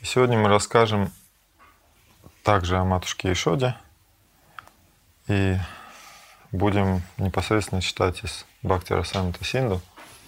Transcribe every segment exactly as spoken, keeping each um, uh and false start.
Сегодня мы расскажем также о матушке Яшоде и будем непосредственно читать из Бхакти Расамрита Синду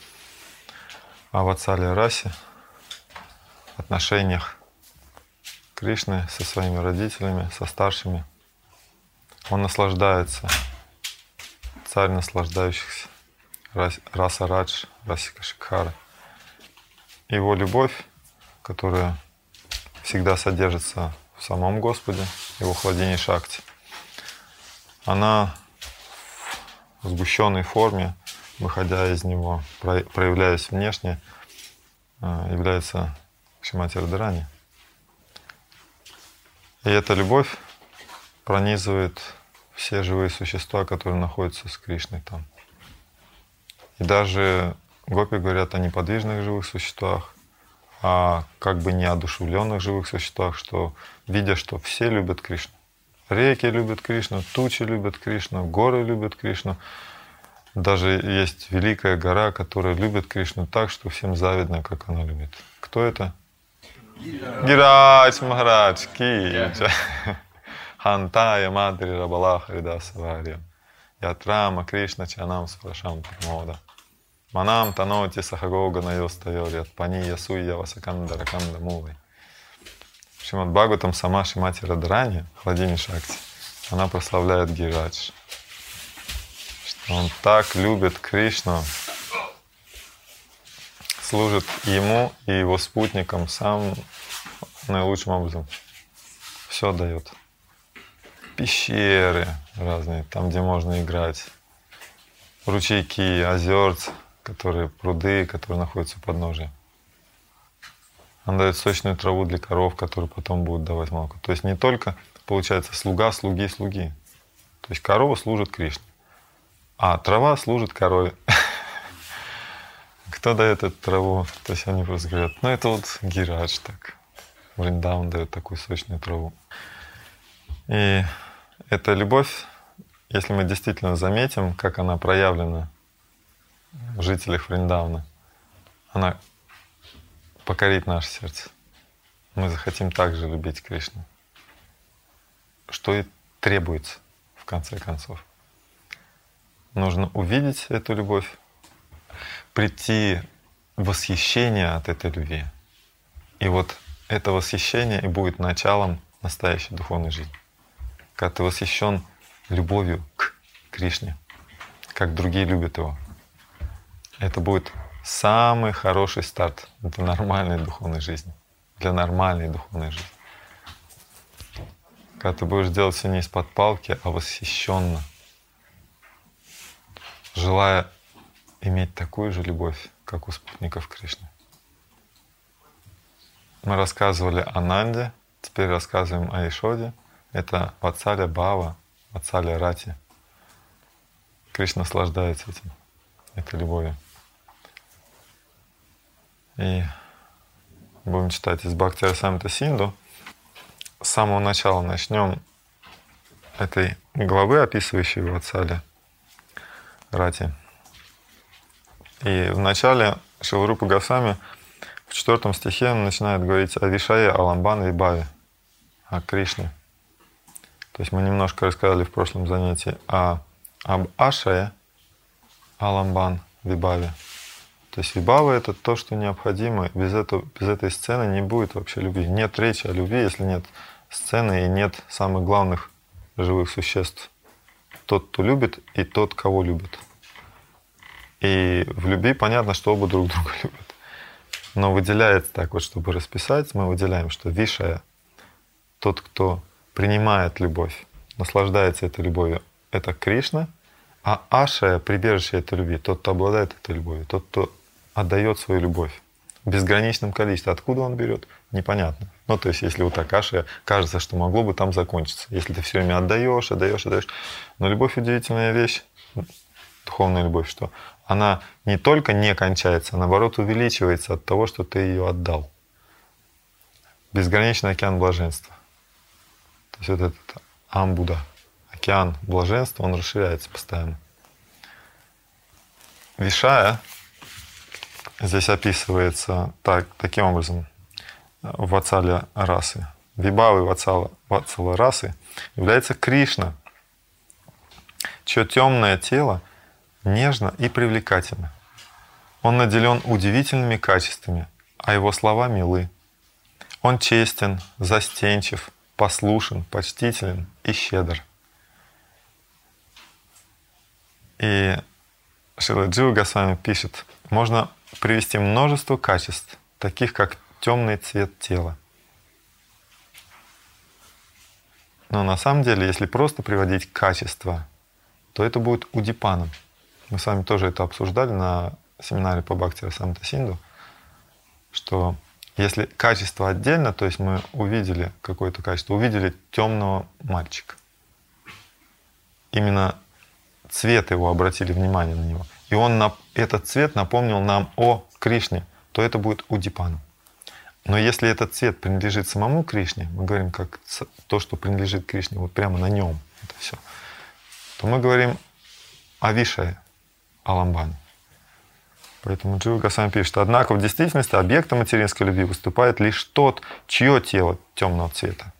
о Ватсале Расе, отношениях Кришны со своими родителями, со старшими. Он наслаждается, царь наслаждающихся, Раса Радж, Расика Шикхара. Его любовь, которая всегда содержится в самом Господе, его хладине Шакти, она в сгущенной форме, выходя из него, проявляясь внешне, является Шримати Радхарани. И эта любовь пронизывает все живые существа, которые находятся с Кришной там. И даже гопи говорят о неподвижных живых существах, о как бы неодушевленных живых существах, что видя, что все любят Кришну. Реки любят Кришну, тучи любят Кришну, горы любят Кришну. Даже есть великая гора, которая любит Кришну так, что всем завидно, как она любит. Кто это? Гирадж Махарадж ки джай. Хантая Мадри Рабалаха Видасаварья. Ятрама Кришна Чанам Спрашам Прамода. Манам Таноти Сахагога Найостайорят. Пани Ясуя Васаканда Раканда Мулой. Шримад Бхагаватам сама Шримати Радхарани, хладине Шакти, она прославляет Гирадж, что он так любит Кришну, служит ему и его спутникам самым наилучшим образом. Все дает. Пещеры разные, там, где можно играть, ручейки, озерца, которые пруды, которые находятся у подножия. Он дает сочную траву для коров, которые потом будут давать молоко. То есть не только, получается, слуга, слуги, слуги. То есть корова служит Кришне, а трава служит корове. Кто дает эту траву? То есть они просто говорят, ну это вот Гирадж так. Вриндаван дает такую сочную траву. И эта любовь, если мы действительно заметим, как она проявлена в жителях Вриндавана, она покорит наше сердце. Мы захотим также любить Кришну. Что и требуется в конце концов. Нужно увидеть эту любовь, прийти в восхищение от этой любви. И вот это восхищение и будет началом настоящей духовной жизни. Когда ты восхищен любовью к Кришне, как другие любят его. Это будет самый хороший старт для нормальной духовной жизни. Для нормальной духовной жизни. Когда ты будешь делать все не из-под палки, а восхищенно, желая иметь такую же любовь, как у спутников Кришны. Мы рассказывали о Нанде, теперь рассказываем о Яшоде. Это Ватсаля Бхава, Ватсаля Рати. Кришна наслаждается этим, этой любовью. И будем читать из Бхакти Расамрита Синду. С самого начала начнем этой главы, описывающей Ватсаля Рати. И в начале Шрила Рупа Госвами в четвертом стихе начинает говорить о Вишае Аламбан Вибхаве, о Кришне. То есть мы немножко рассказали в прошлом занятии о, об Ашае Аламбан Вибхаве. То есть вибхава — это то, что необходимо. Без, этого, без этой сцены не будет вообще любви. Нет речи о любви, если нет сцены и нет самых главных живых существ. Тот, кто любит, и тот, кого любит. И в любви понятно, что оба друг друга любят. Но выделяется так вот, чтобы расписать, мы выделяем, что вишая, тот, кто принимает любовь, наслаждается этой любовью, это Кришна, а ашая, прибежище этой любви, тот, кто обладает этой любовью, тот, кто отдает свою любовь в безграничном количестве. Откуда он берет? Непонятно. Ну, то есть, если вот так ашая, кажется, что могло бы там закончиться. Если ты все время отдаешь, отдаешь, отдаешь. Но любовь — удивительная вещь, духовная любовь, что она не только не кончается, а наоборот увеличивается от того, что ты ее отдал. Безграничный океан блаженства. То есть вот этот амбуда, океан блаженства, он расширяется постоянно. Вишая здесь описывается так, таким образом. ватсале расы, вибавой ватсала, ватсала расы является Кришна, чье темное тело нежно и привлекательно. Он наделен удивительными качествами, а его слова милы. Он честен, застенчив, послушен, почтителен и щедр. И Шрила Джива Госвами пишет, можно привести множество качеств, таких как темный цвет тела. Но на самом деле, если просто приводить качества, то это будет удипаном. Мы с вами тоже это обсуждали на семинаре по Бхакти-расамрита Синду, что если качество отдельно, то есть мы увидели какое-то качество, увидели темного мальчика, именно цвет его, обратили внимание на него, и он, этот цвет напомнил нам о Кришне, то это будет удипаном. Но если этот цвет принадлежит самому Кришне, мы говорим как то, что принадлежит Кришне, вот прямо на нем это все, то мы говорим о Вишае, о Ламбане. Поэтому Джива Госвами пишет, однако в действительности объектом материнской любви выступает лишь тот, чье тело темного цвета.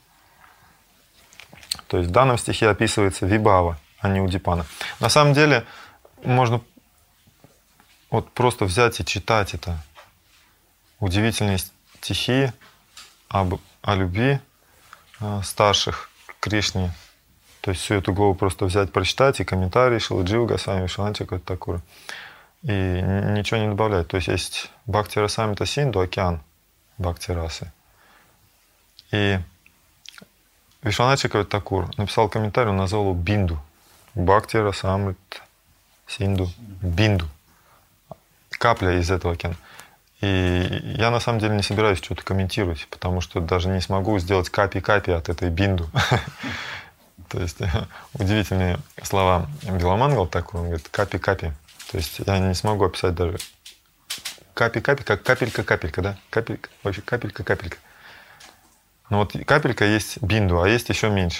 То есть в данном стихе описывается вибава, а не удипана. На самом деле можно вот просто взять и читать это. Удивительные стихи об, о любви э, старших к Кришне. То есть всю эту главу просто взять, прочитать, и комментарии Шрилы Дживы Госвами, Вишванатха Чакраварти Такура. И ничего не добавлять. То есть есть Бхакти-расамрита Синду, океан Бхакти-расы. И Вишванатха Чакраварти Такур написал комментарий, он назвал его Бинду. Бхакти-расамрита Синду Бинду. Капля из этого океана. И я на самом деле не собираюсь что-то комментировать, потому что даже не смогу сделать капи-капи от этой Бинду. То есть удивительные слова Биламангал такой, он говорит капи-капи. То есть я не смогу описать даже капи-капи, как капелька-капелька, да? Капелька, вообще капелька-капелька. Но вот капелька есть бинду, а есть еще меньше.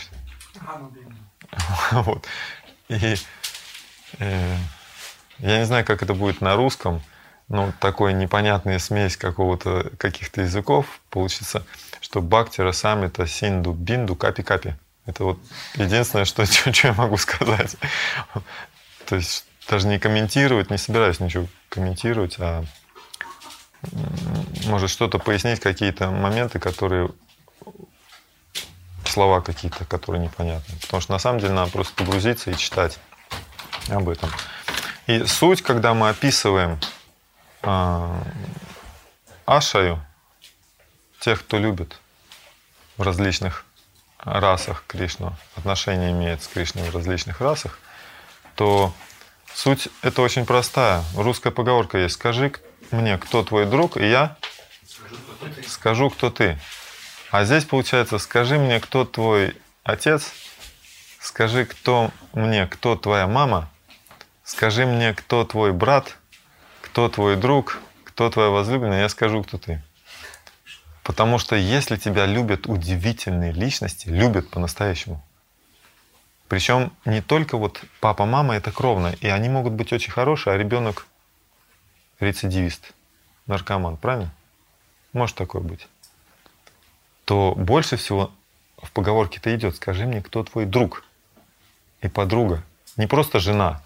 Вот. И э, я не знаю, как это будет на русском, но такой непонятная смесь какого-то, каких-то языков получится, что Бхакти-расамрита Синду Бинду капи-капи. Это вот единственное, что, что я могу сказать. То есть даже не комментировать, не собираюсь ничего комментировать, а может что-то пояснить, какие-то моменты, которые, слова какие-то, которые непонятны. Потому что на самом деле надо просто погрузиться и читать об этом. И суть, когда мы описываем э, ашаю, тех, кто любит в различных расах Кришну, отношения имеет с Кришной в различных расах, то суть это очень простая. Русская поговорка есть: скажи мне, кто твой друг, и я скажу, кто ты. А здесь получается: скажи мне, кто твой отец, скажи кто мне, кто твоя мама, скажи мне, кто твой брат, кто твой друг, кто твоя возлюбленная, я скажу, кто ты. Потому что если тебя любят удивительные личности, любят по-настоящему, причем не только вот папа, мама — это кровно, и они могут быть очень хорошие, а ребенок рецидивист, наркоман, правильно? Может такое быть. То больше всего в поговорке-то идет: скажи мне, кто твой друг и подруга. Не просто жена.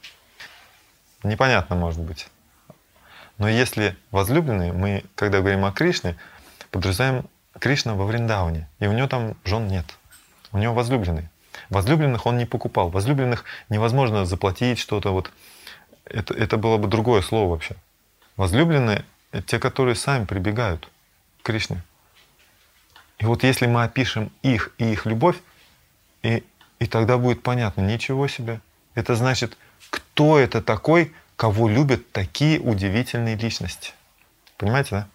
Непонятно, может быть. Но если возлюбленные, мы, когда говорим о Кришне, подразумеваем Кришна во Вриндаване, и у него там жен нет. У него возлюбленные. Возлюбленных он не покупал. Возлюбленных невозможно заплатить что-то. Вот. Это, это было бы другое слово вообще. Возлюбленные — это те, которые сами прибегают к Кришне. И вот если мы опишем их и их любовь, и, и тогда будет понятно: ничего себе. Это значит, кто это такой, кого любят такие удивительные личности. Понимаете, да?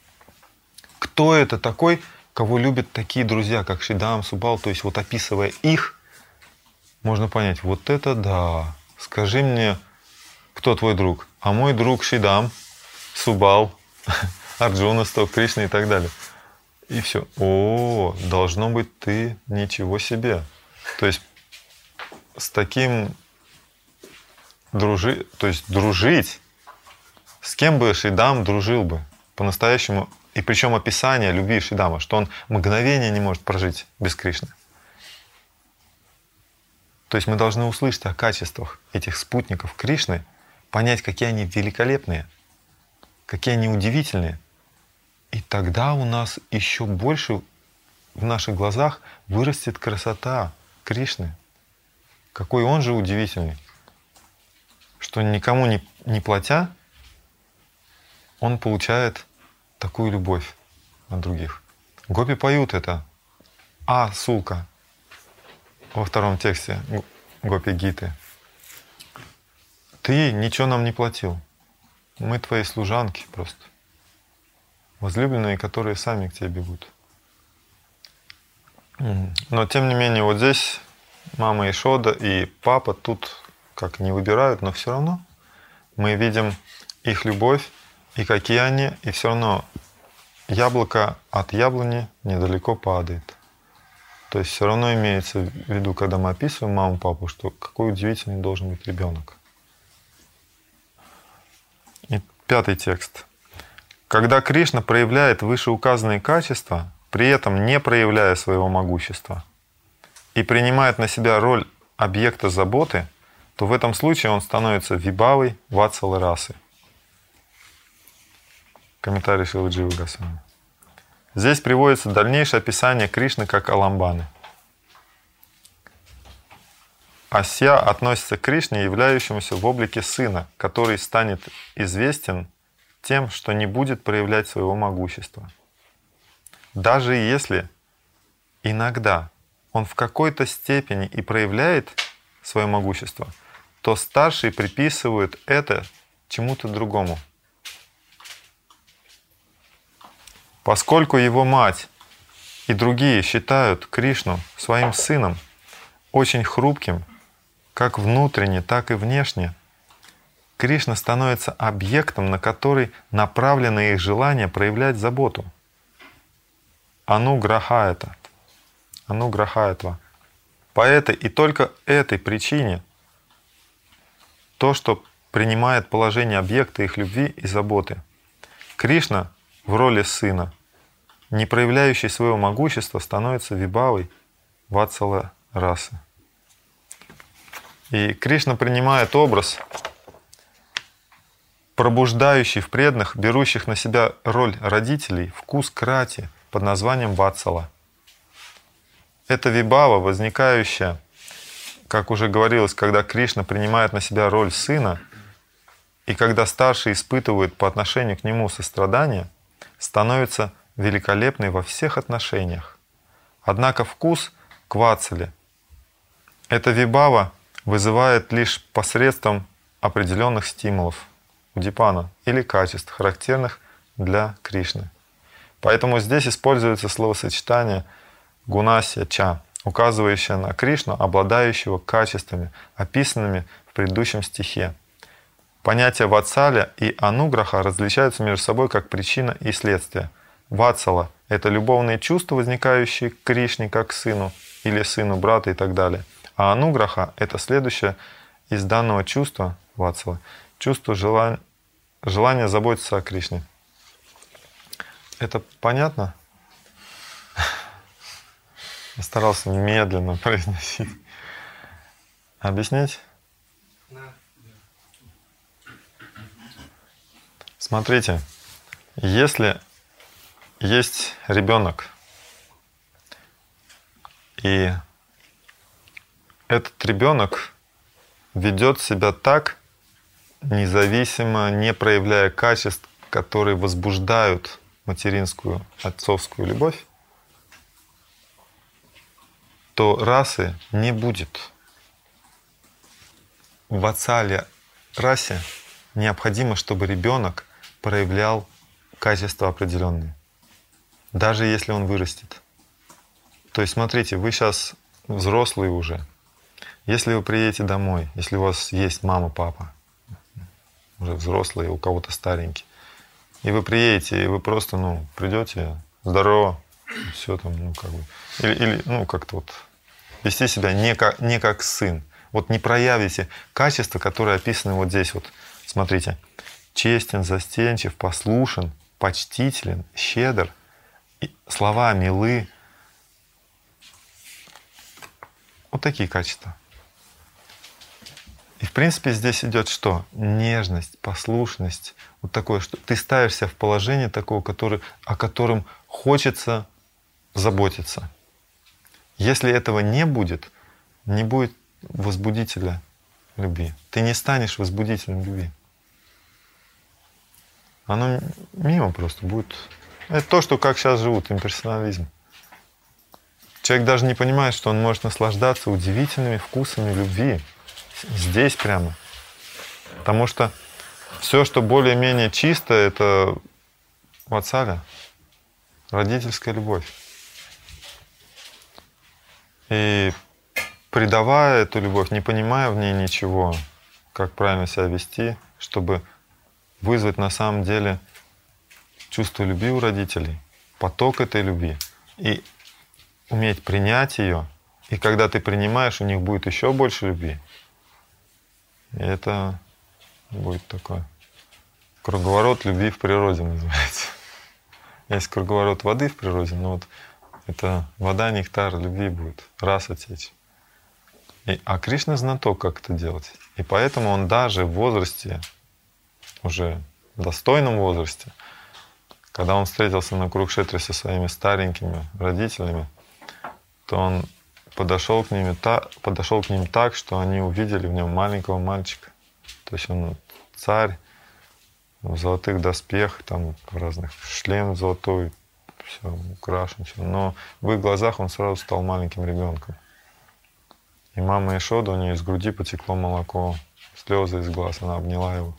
Кто это такой, кого любят такие друзья, как Шидам, Субал? То есть вот описывая их, можно понять: вот это да. Скажи мне, кто твой друг? А мой друг Шидам, Субал, Арджуна, Сток, Кришна и так далее. И все. О, должно быть ты, ничего себе. То есть с таким дружить, то есть дружить, с кем бы Шидам дружил бы по-настоящему И причем описание любви Шридама, что он мгновение не может прожить без Кришны. То есть мы должны услышать о качествах этих спутников Кришны, понять, какие они великолепные, какие они удивительные. И тогда у нас еще больше в наших глазах вырастет красота Кришны. Какой он же удивительный, что никому не, не платя, он получает такую любовь от других. Гопи поют это. А, сулка. Во втором тексте Гопи Гиты. Ты ничего нам не платил. Мы твои служанки просто. Возлюбленные, которые сами к тебе бегут. Но тем не менее, вот здесь мама Ишода и папа тут как не выбирают, но все равно мы видим их любовь и какие они, и все равно яблоко от яблони недалеко падает. То есть все равно имеется в виду, когда мы описываем маму, папу, что какой удивительный должен быть ребенок. И пятый текст. Когда Кришна проявляет вышеуказанные качества, при этом не проявляя своего могущества, и принимает на себя роль объекта заботы, то в этом случае он становится вибавой ватсалы расы. Комментарий Шрилы Дживы Госвами. Здесь приводится дальнейшее описание Кришны как Аламбаны. Ася относится к Кришне, являющемуся в облике сына, который станет известен тем, что не будет проявлять своего могущества. Даже если иногда он в какой-то степени и проявляет свое могущество, то старшие приписывают это чему-то другому. Поскольку его мать и другие считают Кришну своим сыном, очень хрупким, как внутренне, так и внешне, Кришна становится объектом, на который направлено их желание проявлять заботу. Ануграхаята. Ануграхаятва. По этой и только этой причине то, что принимает положение объекта их любви и заботы, Кришна в роли сына, не проявляющий своего могущества, становится вибавой ватсала расы. И Кришна принимает образ, пробуждающий в преданных, берущих на себя роль родителей, вкус к рати под названием ватсала. Это вибава, возникающая, как уже говорилось, когда Кришна принимает на себя роль сына, и когда старшие испытывают по отношению к нему сострадание, становится великолепной во всех отношениях. Однако вкус к ватсале эта вибава вызывает лишь посредством определенных стимулов удипана или качеств, характерных для Кришны. Поэтому здесь используется словосочетание гунасья ча, указывающее на Кришну, обладающего качествами, описанными в предыдущем стихе. Понятия ватсаля и ануграха различаются между собой как причина и следствие. Ватсала — это любовные чувства, возникающие к Кришне как к сыну или сыну брата и так далее. А ануграха — это следующее из данного чувства ватсала, чувство желания, желания заботиться о Кришне. Это понятно? Я старался медленно произносить. Объяснить? Смотрите, если есть ребенок, и этот ребенок ведет себя так, независимо, не проявляя качеств, которые возбуждают материнскую, отцовскую любовь, то расы не будет. В ватсале расе необходимо, чтобы ребенок проявлял качества определенные, даже если он вырастет. То есть, смотрите, вы сейчас взрослые уже. Если вы приедете домой, если у вас есть мама, папа, уже взрослые, у кого-то старенькие, и вы приедете, и вы просто, ну, придете, здорово, все там, ну, как бы, или, или ну, как-то вот вести себя не как, не как сын. Вот не проявите качества, которые описаны вот здесь вот. Смотрите, честен, застенчив, послушен, почтителен, щедр, и слова милы. Вот такие качества. И в принципе здесь идет что? Нежность, послушность. Вот такое, что ты ставишься в положение такого, который, о котором хочется заботиться. Если этого не будет, не будет возбудителя любви. Ты не станешь возбудителем любви. Оно мимо просто будет. Это то, что как сейчас живут, имперсонализм. Человек даже не понимает, что он может наслаждаться удивительными вкусами любви. Здесь прямо. Потому что все, что более-менее чисто, это ватсаля, родительская любовь. И предавая эту любовь, не понимая в ней ничего, как правильно себя вести, чтобы вызвать на самом деле чувство любви у родителей, поток этой любви, и уметь принять ее, и когда ты принимаешь, у них будет еще больше любви. И это будет такой круговорот любви в природе называется. Есть круговорот воды в природе, но вот это вода, нектар любви будет раса течь. И, а Кришна знаток, как это делать. И поэтому он даже в возрасте, уже в достойном возрасте, когда он встретился на Курукшетре со своими старенькими родителями, то он подошел к ним, подошел к ним так, что они увидели в нем маленького мальчика. То есть он царь в золотых доспехах, там в разных шлем золотой, все украшен, все. Но в их глазах он сразу стал маленьким ребенком. И мама Ешода, у нее из груди потекло молоко, слезы из глаз, она обняла его.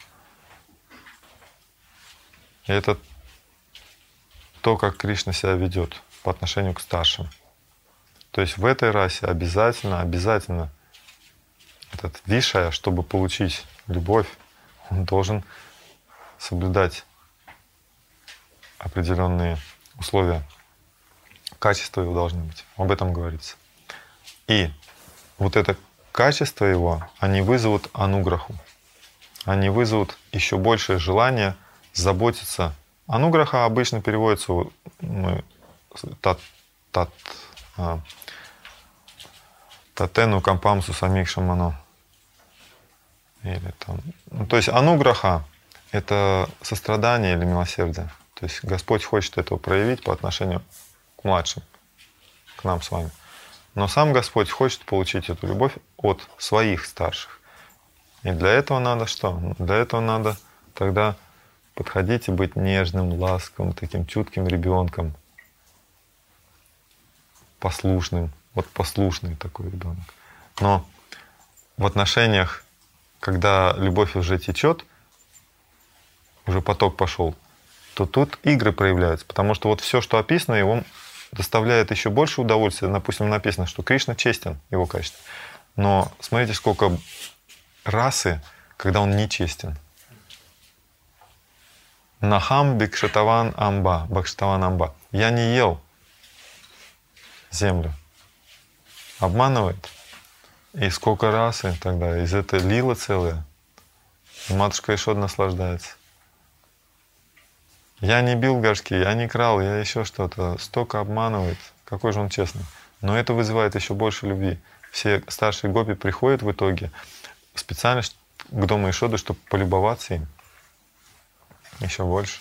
И это то, как Кришна себя ведет по отношению к старшим. То есть в этой расе обязательно, обязательно этот вишая, чтобы получить любовь, он должен соблюдать определенные условия. Качества его должны быть. Об этом говорится. И вот это качество его, они вызовут ануграху. Они вызовут еще большее желание заботиться. Ануграха обычно переводится мы, тат, тат, а, татену кампамсу самих шамано. Или там, ну, то есть ануграха — это сострадание или милосердие. То есть Господь хочет этого проявить по отношению к младшим, к нам с вами. Но сам Господь хочет получить эту любовь от своих старших. И для этого надо что? Для этого надо тогда подходить и быть нежным, ласковым, таким чутким ребенком, послушным. Вот послушный такой ребенок. Но в отношениях, когда любовь уже течет, уже поток пошел, то тут игры проявляются. Потому что вот все, что описано, его доставляет еще больше удовольствия. Допустим, написано, что Кришна честен, его качество. Но смотрите, сколько расы, когда он нечестен. Нахам бикшатаван амба, бакшатаван амба. Я не ел землю. Обманывает. И сколько раз и тогда из этой лила целая. И матушка Ешода наслаждается. Я не бил горшки, я не крал, я еще что-то. Столько обманывает. Какой же он честный. Но это вызывает еще больше любви. Все старшие гопи приходят в итоге специально к дому Ешоды, чтобы полюбоваться им. Еще больше.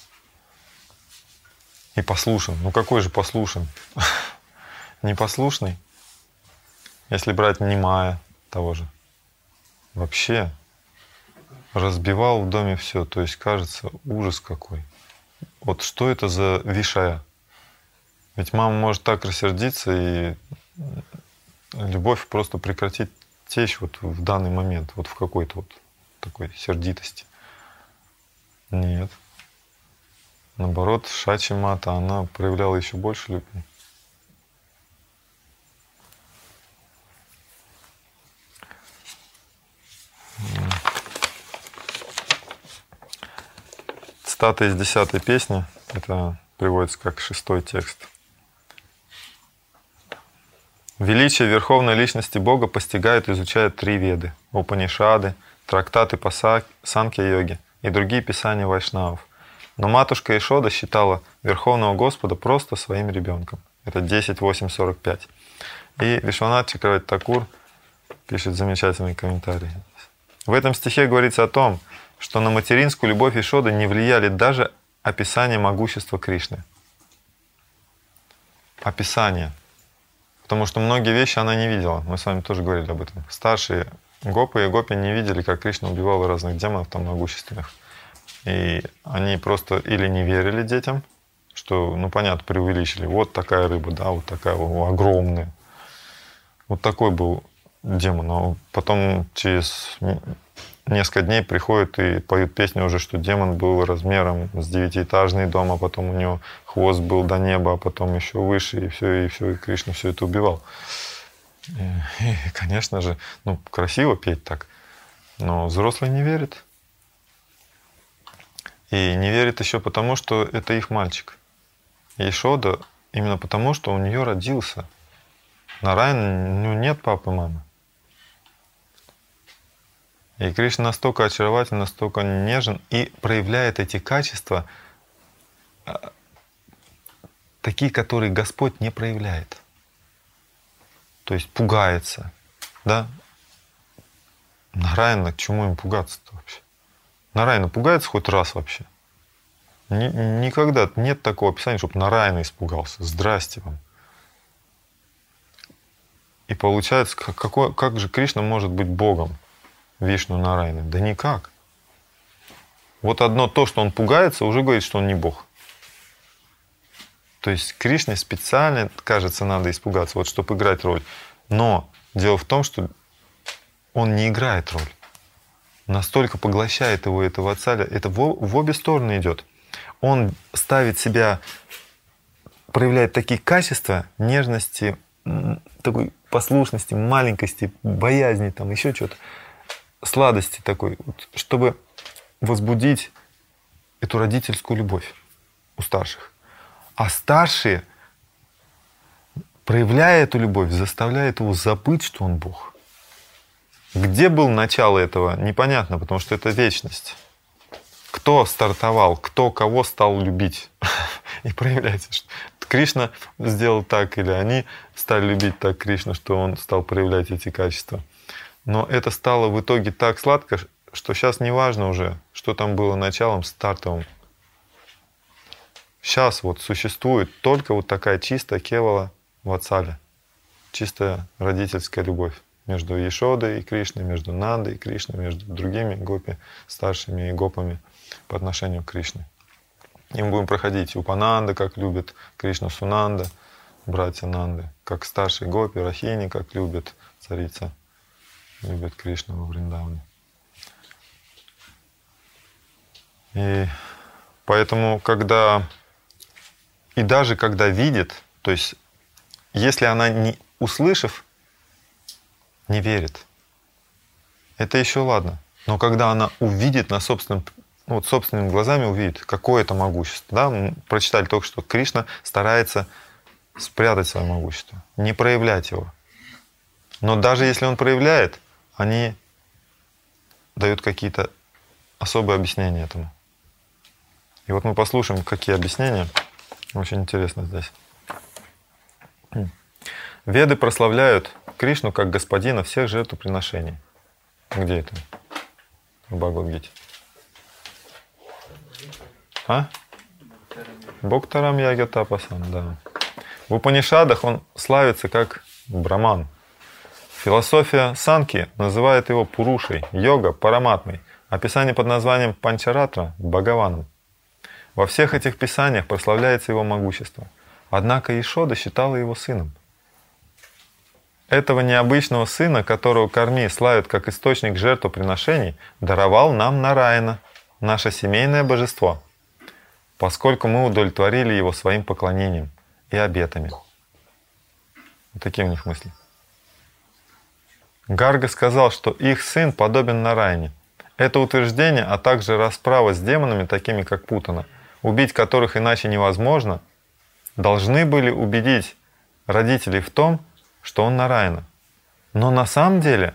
И послушен. Ну какой же послушен? Непослушный. Если брать Нимая того же. Вообще разбивал в доме все. То есть кажется, ужас какой. Вот что это за вишая? Ведь мама может так рассердиться, и любовь просто прекратит течь вот в данный момент, вот в какой-то вот такой сердитости. Нет. Наоборот, Шачи Мата, она проявляла еще больше любви. Цитата из десятой песни, это приводится как шестой текст. Величие Верховной Личности Бога постигают и изучают три веды, Упанишады, трактаты по Санкья-йоге и другие писания вайшнавов. Но матушка Ишода считала Верховного Господа просто своим ребенком. Это десять восемь сорок пять. И Вишванат Чакраварти Такур пишет замечательный комментарий. В этом стихе говорится о том, что на материнскую любовь Ишоды не влияли даже описания могущества Кришны. Описание. Потому что многие вещи она не видела. Мы с вами тоже говорили об этом. Старшие гопы и гопи не видели, как Кришна убивал разных демонов там могущественных. И они просто или не верили детям, что, ну понятно, преувеличили. Вот такая рыба, да, вот такая вот, огромная. Вот такой был демон. Но потом через несколько дней приходят и поют песню уже, что демон был размером с девятиэтажный дом, а потом у него хвост был до неба, а потом еще выше, и все, и все, и Кришна все это убивал. И, и, конечно же, ну, красиво петь так, но взрослые не верят. И не верят еще потому, что это их мальчик. Ишода именно потому, что у нее родился. Нараян, у него нет папы и мамы. И Кришна настолько очарователен, настолько нежен и проявляет эти качества, такие, которые Господь не проявляет. То есть пугается. Да? Нараяна, к чему им пугаться-то вообще? Нараяна пугается хоть раз вообще? Ни, никогда нет такого описания, чтобы Нараяна испугался. Здрасте вам. И получается, как, какой, как же Кришна может быть Богом? Вишну Нараяна? Да никак. Вот одно то, что он пугается, уже говорит, что он не Бог. То есть Кришне специально, кажется, надо испугаться, вот чтобы играть роль. Но дело в том, что он не играет роль. Настолько поглощает его этого Ватсаля. Это в, в обе стороны идет. Он ставит себя, проявляет такие качества нежности, такой послушности, маленькости, боязни, там еще что-то, сладости такой, чтобы возбудить эту родительскую любовь у старших. А старшие, проявляя эту любовь, заставляют его забыть, что он Бог. Где было начало этого, непонятно, потому что это вечность. Кто стартовал, кто кого стал любить. И проявляется, что Кришна сделал так, или они стали любить так Кришну, что он стал проявлять эти качества. Но это стало в итоге так сладко, что сейчас не важно уже, что там было началом, стартовым. Сейчас вот существует только вот такая чистая кевала ватсаля, чистая родительская любовь между Ешодой и Кришной, между Нандой и Кришной, между другими гопи, старшими и гопами по отношению к Кришне. И мы будем проходить Упананда, как любит Кришна Сунанда, братья Нанды, как старшие гопи, Рахини, как любит царица, любит Кришну во Вриндаване. И поэтому, когда, и даже когда видит, то есть если она, не услышав, не верит, это еще ладно. Но когда она увидит на собственном, ну, вот собственными глазами увидит, какое это могущество. Да? Мы прочитали только что, Кришна старается спрятать свое могущество, не проявлять его. Но даже если он проявляет, они дают какие-то особые объяснения этому. И вот мы послушаем, какие объяснения. Очень интересно здесь. Веды прославляют Кришну как господина всех жертвоприношений. Где это? В Бхагавад-гите. А? Бхактарам Яга Тапасан, да. В Упанишадах он славится как браман. Философия Санки называет его Пурушей, йога — Параматмой, а писание под названием Панчаратра — Бхагаваном. Во всех этих писаниях прославляется его могущество. Однако Ешода считала его сыном. Этого необычного сына, которого Карми славит как источник жертвоприношений, даровал нам Нараяна, наше семейное божество, поскольку мы удовлетворили его своим поклонением и обетами. Вот такие у них мысли. Гарга сказал, что их сын подобен Нараяне. Это утверждение, а также расправа с демонами, такими как Путана, убить которых иначе невозможно, должны были убедить родителей в том, что он Нараяна. Но на самом деле,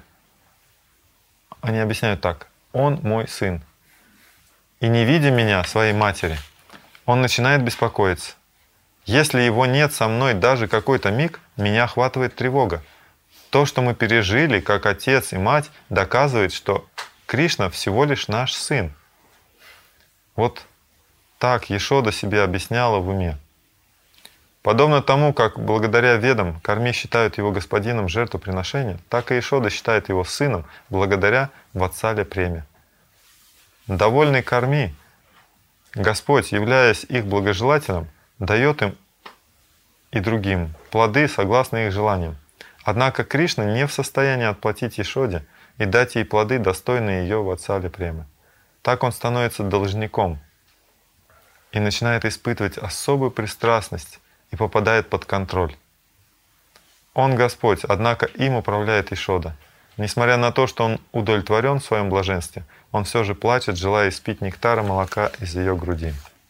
они объясняют так: он мой сын. И не видя меня, своей матери, он начинает беспокоиться. Если его нет со мной даже какой-то миг, меня охватывает тревога. То, что мы пережили, как отец и мать, доказывает, что Кришна всего лишь наш сын. Вот так Яшода себе объясняла в уме. Подобно тому, как благодаря ведам Карми считают его господином жертвоприношения, так и Яшода считает его сыном благодаря Ватсале преме. Довольный Карми, Господь, являясь их благожелателем, дает им и другим плоды согласно их желаниям. Однако Кришна не в состоянии отплатить Яшоде и дать ей плоды, достойные ее Ватсале премы. Так он становится должником и начинает испытывать особую пристрастность и попадает под контроль. Он Господь, однако им управляет Яшода. Несмотря на то, что он удовлетворен в своем блаженстве, он все же плачет, желая испить нектара молока из ее груди.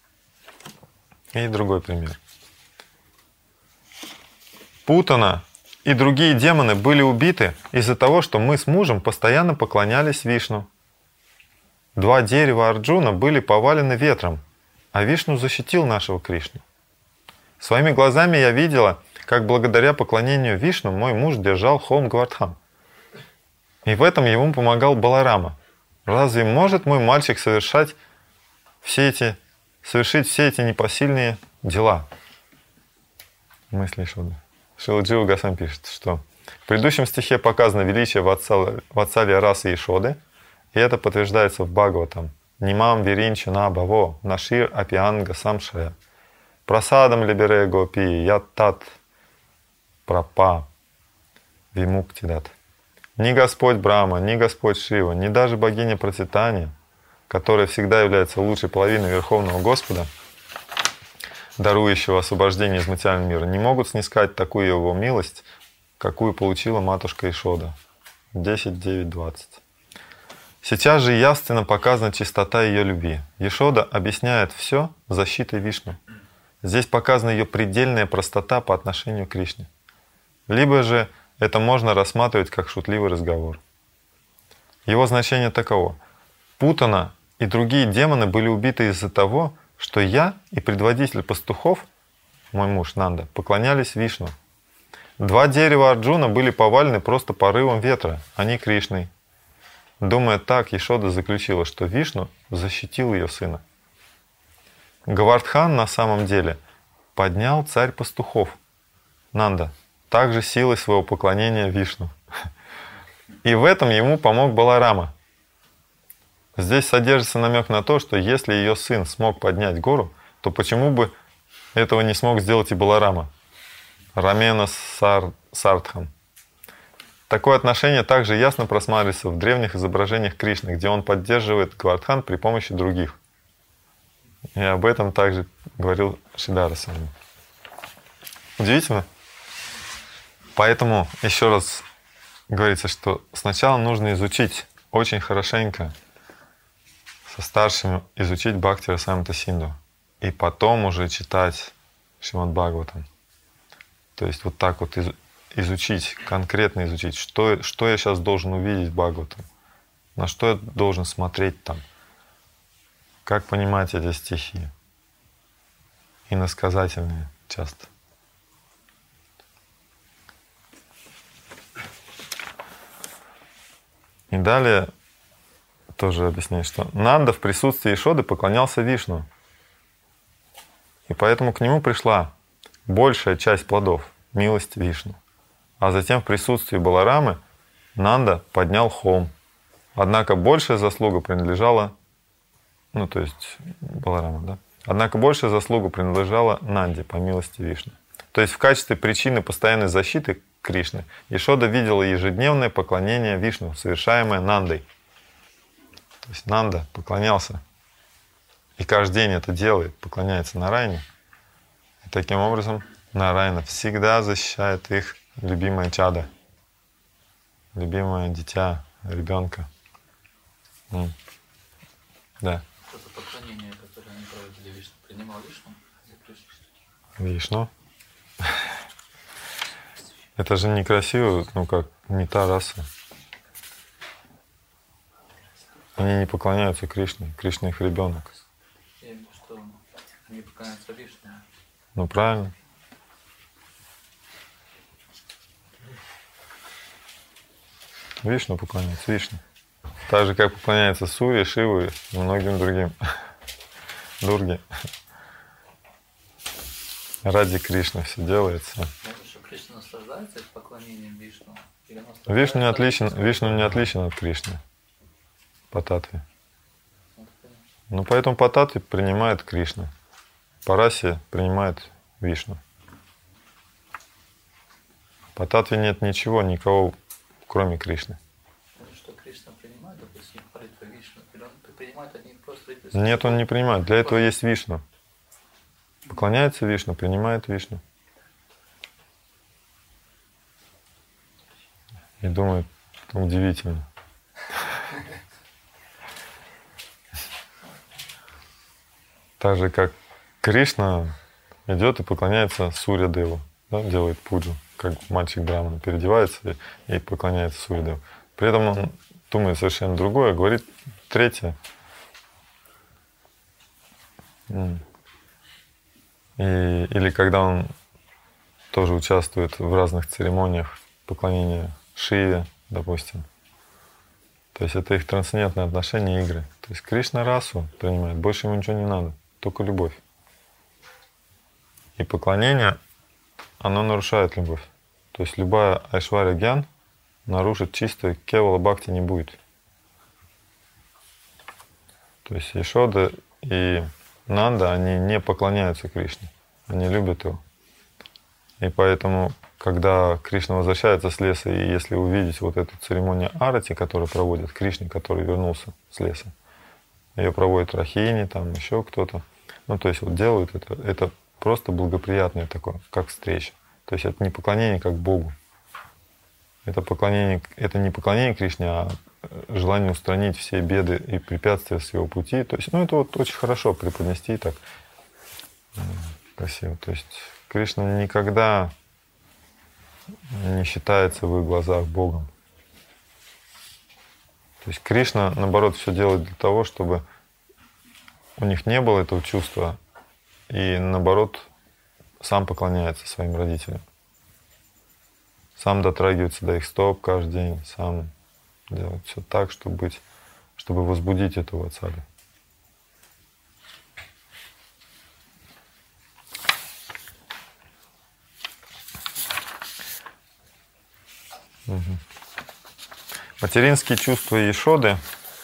И другой пример. Путана и другие демоны были убиты из-за того, что мы с мужем постоянно поклонялись Вишну. Два дерева Арджуна были повалены ветром, а Вишну защитил нашего Кришну. Своими глазами я видела, как благодаря поклонению Вишну мой муж держал холм Гвардхан. И в этом ему помогал Баларама. Разве может мой мальчик совершать все эти, совершить все эти непосильные дела? Мысли Шоды. Шрила Джива Госвами пишет, что в предыдущем стихе показано величие Ватсалия расы Яшоды, и это подтверждается в Бхагаватам. Нимам виринча на баво, нашир апианга самшая. Прасадам либере гопи, ятат прапа вимуктидат. Ни Господь Брахма, ни Господь Шива, ни даже богиня процветания, которая всегда является лучшей половиной Верховного Господа, дарующего освобождение из материального мира, не могут снискать такую его милость, какую получила матушка Яшода. десять, девять, двадцать. Сейчас же явственно показана чистота ее любви. Яшода объясняет все защитой Вишну. Здесь показана ее предельная простота по отношению к Кришне. Либо же это можно рассматривать как шутливый разговор. Его значение таково. Путана и другие демоны были убиты из-за того, что я и предводитель пастухов, мой муж Нанда, поклонялись Вишну. Два дерева Арджуна были повалены просто порывом ветра, а не Кришной. Думая так, Яшода заключила, что Вишну защитил ее сына. Гавардхан на самом деле поднял царь пастухов, Нанда, также силой своего поклонения Вишну. И в этом ему помог Баларама. Здесь содержится намек на то, что если ее сын смог поднять гору, то почему бы этого не смог сделать и Баларама? Рамена Сар... Сардхам. Такое отношение также ясно просматривается в древних изображениях Кришны, где он поддерживает Гвардхан при помощи других. И об этом также говорил Шридхара с вами. Удивительно. Поэтому еще раз говорится, что сначала нужно изучить очень хорошенько, со старшими изучить Бхакти Расамрита Синду, и потом уже читать Шримад Бхагаватам. То есть вот так вот изучить, конкретно изучить, что, что я сейчас должен увидеть в Бхагаватам, на что я должен смотреть там, как понимать эти стихи, иносказательные часто. И далее тоже объясняет, что Нанда в присутствии Яшоды поклонялся Вишну. И поэтому к нему пришла большая часть плодов, милость Вишну. А затем в присутствии Баларамы Нанда поднял холм. Однако большая заслуга принадлежала, ну то есть Баларама, да? Однако большая заслуга принадлежала Нанде по милости Вишну. То есть в качестве причины постоянной защиты Кришны Яшода видела ежедневное поклонение Вишну, совершаемое Нандой. То есть Нанда поклонялся, и каждый день это делает, поклоняется Нарайне. И таким образом Нарайна всегда защищает их любимое чадо, любимое дитя, ребенка. Mm. Да. Это поклонение, которое они проводили Вишну, принимал Вишну? Вишну? Это же некрасиво, ну как, не та раса. Они не поклоняются Кришне. Кришна их ребенок. Я имею в виду, что они Кришна. Ну правильно. Вишну поклоняется, Вишну. Так же, как поклоняется Суре, Шиву и многим другим. Дурги. Ради Кришны все делается. Может, что Кришна наслаждается поклонением Вишну? Или наслаждается Вишну не отличен, от Вишну не отличен от Кришны по татве. Вот, понятно. Ну поэтому по татве принимает Кришна. По расе принимает Вишну. По татве нет ничего, никого, кроме Кришны. Может, что Кришна принимает, допустим, молитву Вишну, или он принимает одних просто ритмы? Нет, он не принимает. Для этого есть Вишну. Поклоняется Вишну, принимает Вишну. И думает, удивительно. Так же, как Кришна идет и поклоняется Сурья Деву, да, делает пуджу, как мальчик Брахмана переодевается и, и поклоняется Сурья Деву. При этом он думает совершенно другое, говорит третье. И, или когда он тоже участвует в разных церемониях поклонения Шиве, допустим. То есть это их трансцендентные отношения, игры. То есть Кришна расу принимает, больше ему ничего не надо, только любовь. И поклонение, оно нарушает любовь. То есть любая айшварья гьян нарушит чистое кевала бхакти не будет. То есть Яшода и Нанда, они не поклоняются Кришне, они любят его. И поэтому, когда Кришна возвращается с леса, и если увидеть вот эту церемонию арати, которую проводит Кришна, который вернулся с леса, ее проводит Рахини, там еще кто-то, ну то есть вот делают это, это просто благоприятное такое, как встреча. То есть это не поклонение как Богу. Это поклонение, это не поклонение Кришне, а желание устранить все беды и препятствия с его пути. То есть, ну, это вот очень хорошо преподнести так красиво. То есть Кришна никогда не считается в их глазах Богом. То есть Кришна, наоборот, все делает для того, чтобы у них не было этого чувства, и, наоборот, сам поклоняется своим родителям. Сам дотрагивается до их стоп каждый день, сам делает все так, чтобы быть, чтобы возбудить этого царя. Угу. Материнские чувства Яшоды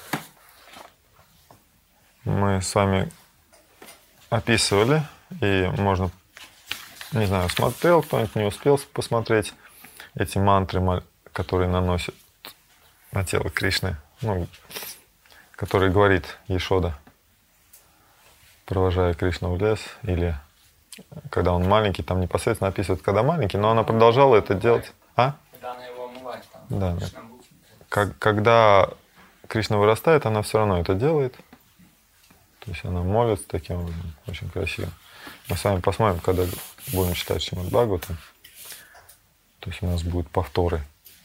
мы с вами описывали, и можно, не знаю, смотрел кто-нибудь, не успел посмотреть эти мантры, которые наносят на тело Кришны, ну, который говорит Яшода, провожая Кришну в лес, или когда он маленький, там непосредственно описывает, когда маленький, но она продолжала это делать. А? Когда она его омывает, там, да, да. Кришна будет. Как, когда Кришна вырастает, она все равно это делает. То есть она молится таким образом, очень красиво. Мы с вами посмотрим, когда будем читать Шримад Бхагаватам. То есть у нас будут повторы.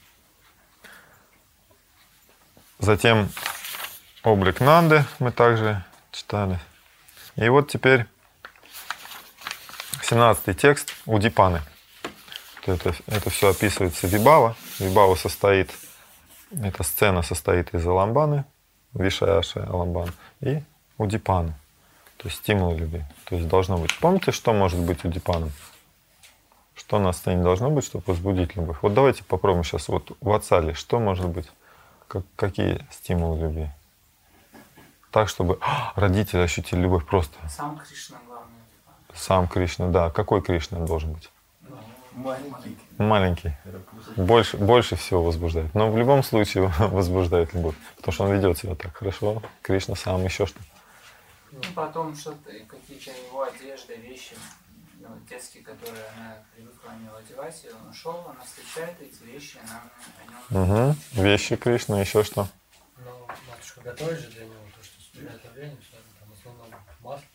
Затем облик Нанды мы также читали. И вот теперь семнадцатый текст Удипаны. Это, это все описывается Вибава. Вибава состоит, эта сцена состоит из Аламбаны, Вишаяши Аламбан, и Удипаны, то есть стимул любви. То есть должно быть. Помните, что может быть Удипаном? Что на сцене должно быть, чтобы возбудить любовь? Вот давайте попробуем сейчас. Вот в Ватсале что может быть? Как, какие стимулы любви? Так, чтобы а, родители ощутили любовь просто. Сам Кришна главный. Сам Кришна, да. Какой Кришна должен быть? Ну, маленький. Маленький. Больше, больше всего возбуждает. Но в любом случае возбуждает любовь. Потому что он ведет себя так хорошо. Кришна сам, еще что. Ну, потом что-то, какие-то его одежды, вещи, ну, детские, которые она привыкла на него одевать, и он ушел, она встречает эти вещи, она о нем... Угу. Вещи Кришны, еще что? Ну, матушка готовит же для него то, что на это время, что там в основном масло,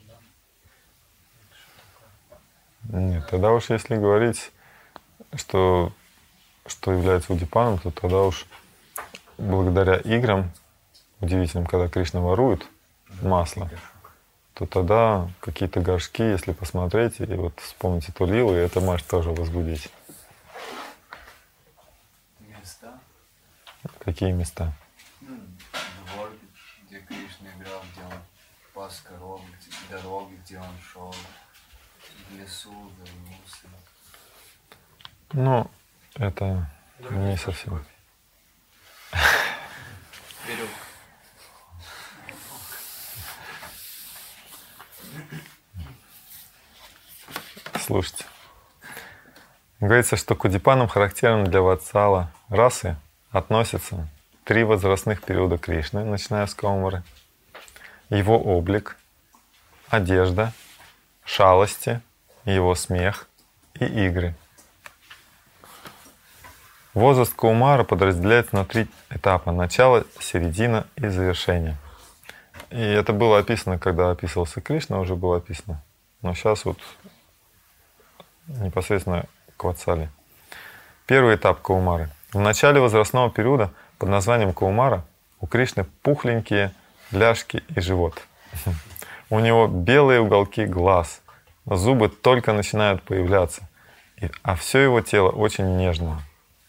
да? Нет, тогда уж если говорить, что, что является удипаном, то тогда уж благодаря играм удивительным, когда Кришна ворует масло, то тогда какие-то горшки, если посмотреть, и вот вспомнить эту лилу, и это может тоже возбудить. Места? Какие места? Ну, двор, где Кришна играл, где он пас коровы, где- дороги, где он шел, в лесу, вернулся. Ну, это не совсем. Веревка. Слушайте. Говорится, что к удипанам характерным для ватсала расы относятся три возрастных периода Кришны, начиная с Каумары, его облик, одежда, шалости, его смех и игры. Возраст Каумара подразделяется на три этапа: начало, середина и завершение. И это было описано, когда описывался Кришна, уже было описано. Но сейчас вот непосредственно к ватсале. Первый этап Каумары. В начале возрастного периода под названием Каумара у Кришны пухленькие ляжки и живот. У него белые уголки глаз, зубы только начинают появляться, а все его тело очень нежное.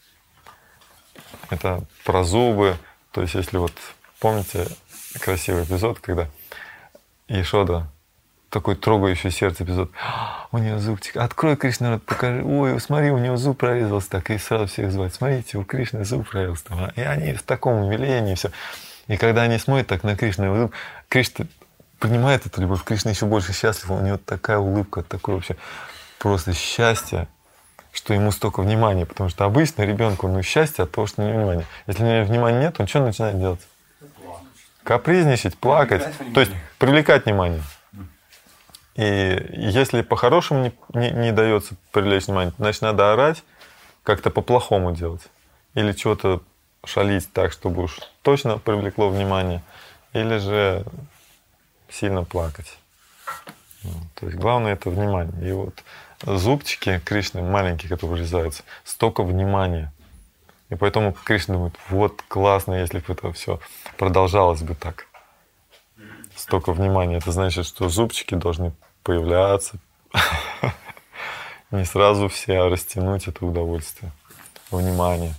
Это про зубы. То есть, если вот помните красивый эпизод, когда Ешода, такой трогающий сердце эпизод, у нее зубчик, открой, Кришна, покажи, ой, смотри, у него зуб прорезался, так, и сразу всех звать, смотрите, у Кришны зуб прорезался, там, и они в таком умилении, все. И когда они смотрят так на Кришну, зуб, Кришна принимает эту любовь, Кришна еще больше счастлив, у него такая улыбка, такое вообще просто счастье, что ему столько внимания, потому что обычно ребенку, ну, счастье от того, что у него внимание. Если у него внимания нет, он что начинает делать? Капризничать, плакать, то есть привлекать внимание. И если по-хорошему не, не, не дается привлечь внимание, значит, надо орать, как-то по-плохому делать. Или чего-то шалить так, чтобы уж точно привлекло внимание. Или же сильно плакать. То есть главное — это внимание. И вот зубчики Кришны маленькие, которые вырезаются, столько внимания. И поэтому Кришна думает, вот классно, если бы это все продолжалось бы так. Столько внимания. Это значит, что зубчики должны появляться. Не сразу все, а растянуть это удовольствие. Внимание.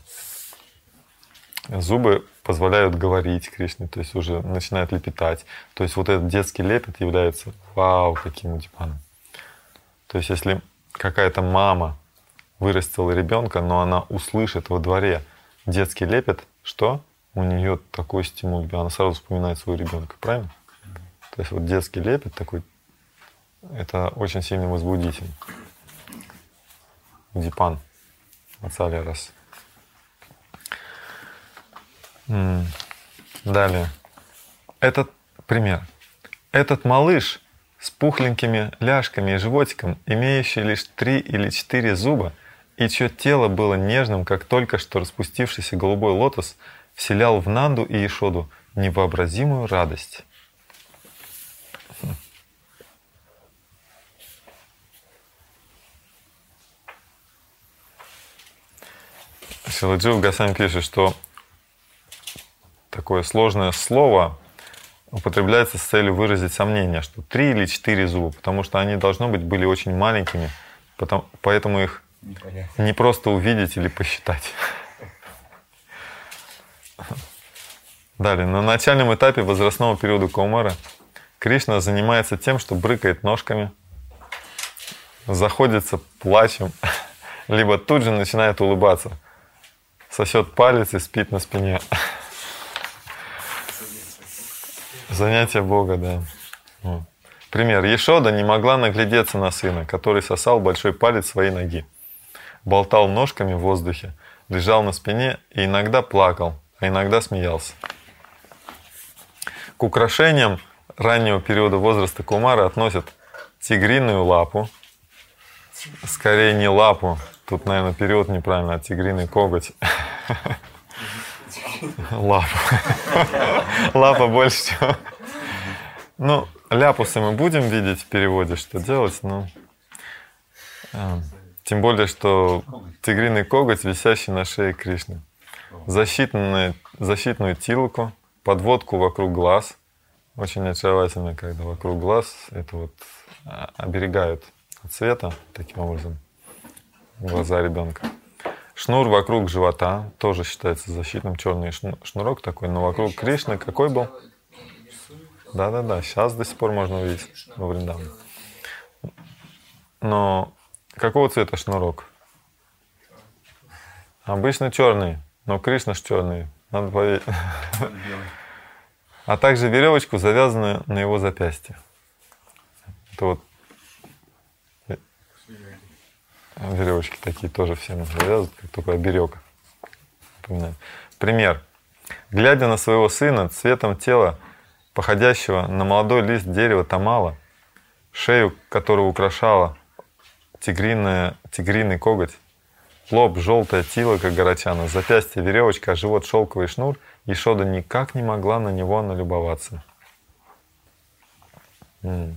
Зубы позволяют говорить Кришне, то есть уже начинают лепетать. То есть вот этот детский лепет является вау, каким удипаном. То есть если какая-то мама вырастила ребенка, но она услышит во дворе детский лепет, что? У нее такой стимул, она сразу вспоминает своего ребенка, правильно? То есть вот детский лепет такой, это очень сильный возбудитель. Удипан. Ватсалия рас. Далее. Этот пример. Этот малыш с пухленькими ляжками и животиком, имеющий лишь три или четыре зуба, и чье тело было нежным, как только что распустившийся голубой лотос, вселял в Нанду и Ешоду невообразимую радость. Шрила Джива Госвами пишет, что такое сложное слово употребляется с целью выразить сомнение, что три или четыре зуба, потому что они, должно быть, были очень маленькими, потому, поэтому их Непонятно. не просто увидеть или посчитать. Далее. На начальном этапе возрастного периода Каумара Кришна занимается тем, что брыкает ножками, заходится плачем, либо тут же начинает улыбаться, сосет палец и спит на спине. Занятие Бога, да. Вот. Пример. Ешода не могла наглядеться на сына, который сосал большой палец своей ноги, болтал ножками в воздухе, лежал на спине и иногда плакал, а иногда смеялся. К украшениям раннего периода возраста Каумара относят тигриную лапу, скорее не лапу, тут, наверное, период неправильно, а тигриный коготь. Лапа. Лапа больше всего. Ну, ляпусы мы будем видеть в переводе, что делать, но... А, тем более, что тигриный коготь, висящий на шее Кришны. Защитную, защитную тилку, подводку вокруг глаз, очень очаровательно, когда вокруг глаз это вот оберегают от света, таким образом, глаза ребенка. Шнур вокруг живота тоже считается защитным, черный шнурок такой, но вокруг Кришны какой был? Да-да-да, сейчас до сих пор можно увидеть во Вриндаване. Но какого цвета шнурок? Обычно черный, но Кришна ж черный, надо поверить. А также веревочку, завязанную на его запястье. Это вот веревочки такие тоже всем завязывают, как только оберег. Пример. Глядя на своего сына, цветом тела, походящего на молодой лист дерева тамала, шею которого украшала тигриная, тигриный коготь, лоб желтая тила, как горочана, запястье веревочка, а живот шелковый шнур, Ешода никак не могла на него налюбоваться. М.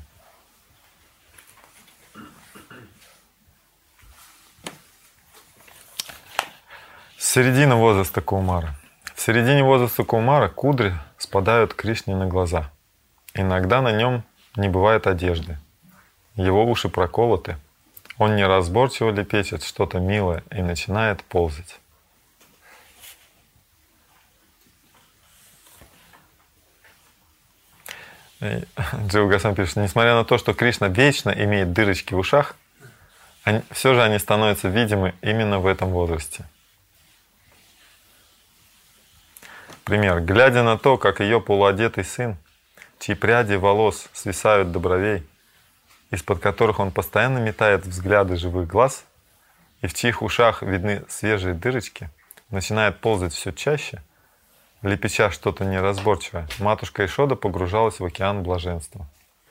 Середина возраста Каумара. В середине возраста Каумара кудри спадают Кришне на глаза. Иногда на нем не бывает одежды. Его уши проколоты. Он неразборчиво лепечет что-то милое и начинает ползать. Джива Госвами пишет, несмотря на то, что Кришна вечно имеет дырочки в ушах, они, все же они становятся видимы именно в этом возрасте. Пример. Глядя на то, как ее полуодетый сын, чьи пряди волос свисают до бровей, из-под которых он постоянно метает взгляды живых глаз, и в чьих ушах видны свежие дырочки, начинает ползать все чаще, лепеча что-то неразборчивое, матушка Ешода погружалась в океан блаженства.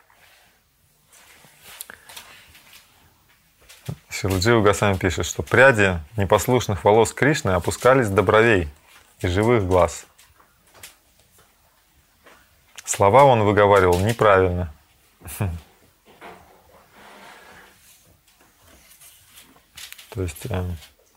Шрила Джива Госвами пишет, что пряди непослушных волос Кришны опускались до бровей и живых глаз. Слова он выговаривал неправильно. То есть э,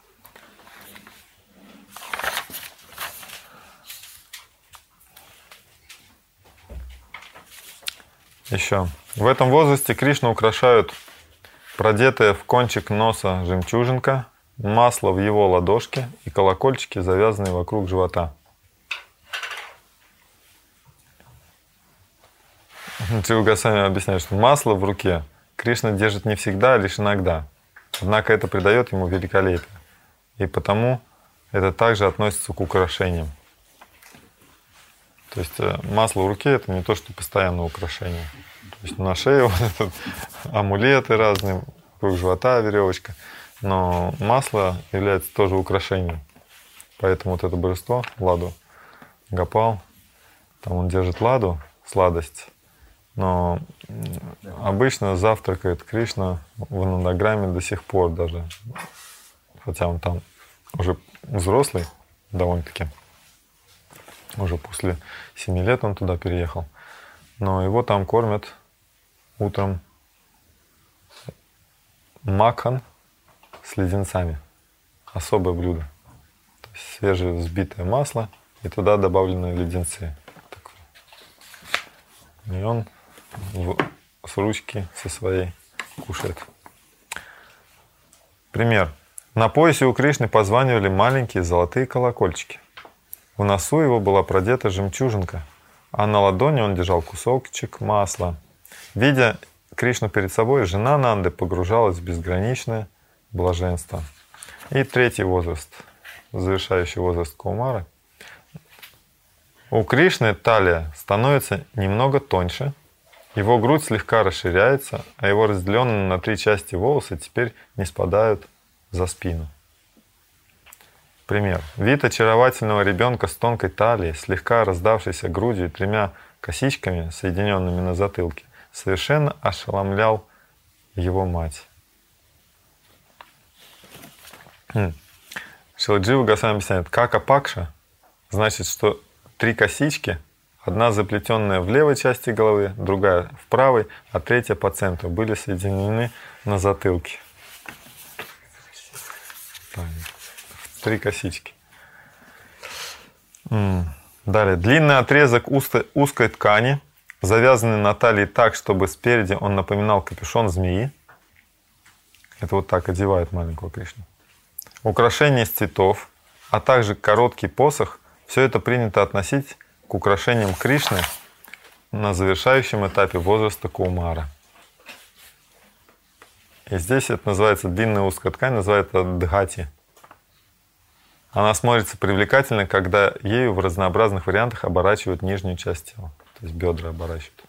еще в этом возрасте Кришну украшают продетая в кончик носа жемчужинка, масло в его ладошке и колокольчики, завязанные вокруг живота. Джива Госвами объясняет, что масло в руке Кришна держит не всегда, а лишь иногда. Однако это придает ему великолепие. И потому это также относится к украшениям. То есть масло в руке — это не то, что постоянное украшение. То есть на шее вот этот, амулеты разные, вокруг живота веревочка. Но масло является тоже украшением. Поэтому вот это божество, ладу, Гопал, там он держит ладу, сладость. Но обычно завтракает Кришна в Нандаграме до сих пор даже. Хотя он там уже взрослый довольно-таки. Уже после семи лет он туда переехал. Но его там кормят утром макхан с леденцами. Особое блюдо. То есть свежее взбитое масло и туда добавлены леденцы. И он в, с ручки со своей кушает. Пример. На поясе у Кришны позванивали маленькие золотые колокольчики. В носу его была продета жемчужинка, а на ладони он держал кусочек масла. Видя Кришну перед собой, жена Нанды погружалась в безграничное блаженство. И третий возраст, завершающий возраст Каумара. У Кришны талия становится немного тоньше, его грудь слегка расширяется, а его разделенные на три части волосы теперь не спадают за спину. Пример. Вид очаровательного ребенка с тонкой талией, слегка раздавшейся грудью и тремя косичками, соединенными на затылке, совершенно ошеломлял его мать. Шрила Джива Госвами объясняет, как апакша, значит, что три косички, одна заплетенная в левой части головы, другая в правой, а третья по центру, были соединены на затылке. Три косички. Далее. Длинный отрезок узкой ткани, завязанный на талии так, чтобы спереди он напоминал капюшон змеи. Это вот так одевает маленького Кришну. Украшение из цветов, а также короткий посох. Все это принято относить к украшениям Кришны на завершающем этапе возраста Каумара. И здесь это называется длинная узкая ткань, называется дхати. Она смотрится привлекательно, когда ею в разнообразных вариантах оборачивают нижнюю часть тела, то есть бедра оборачивают.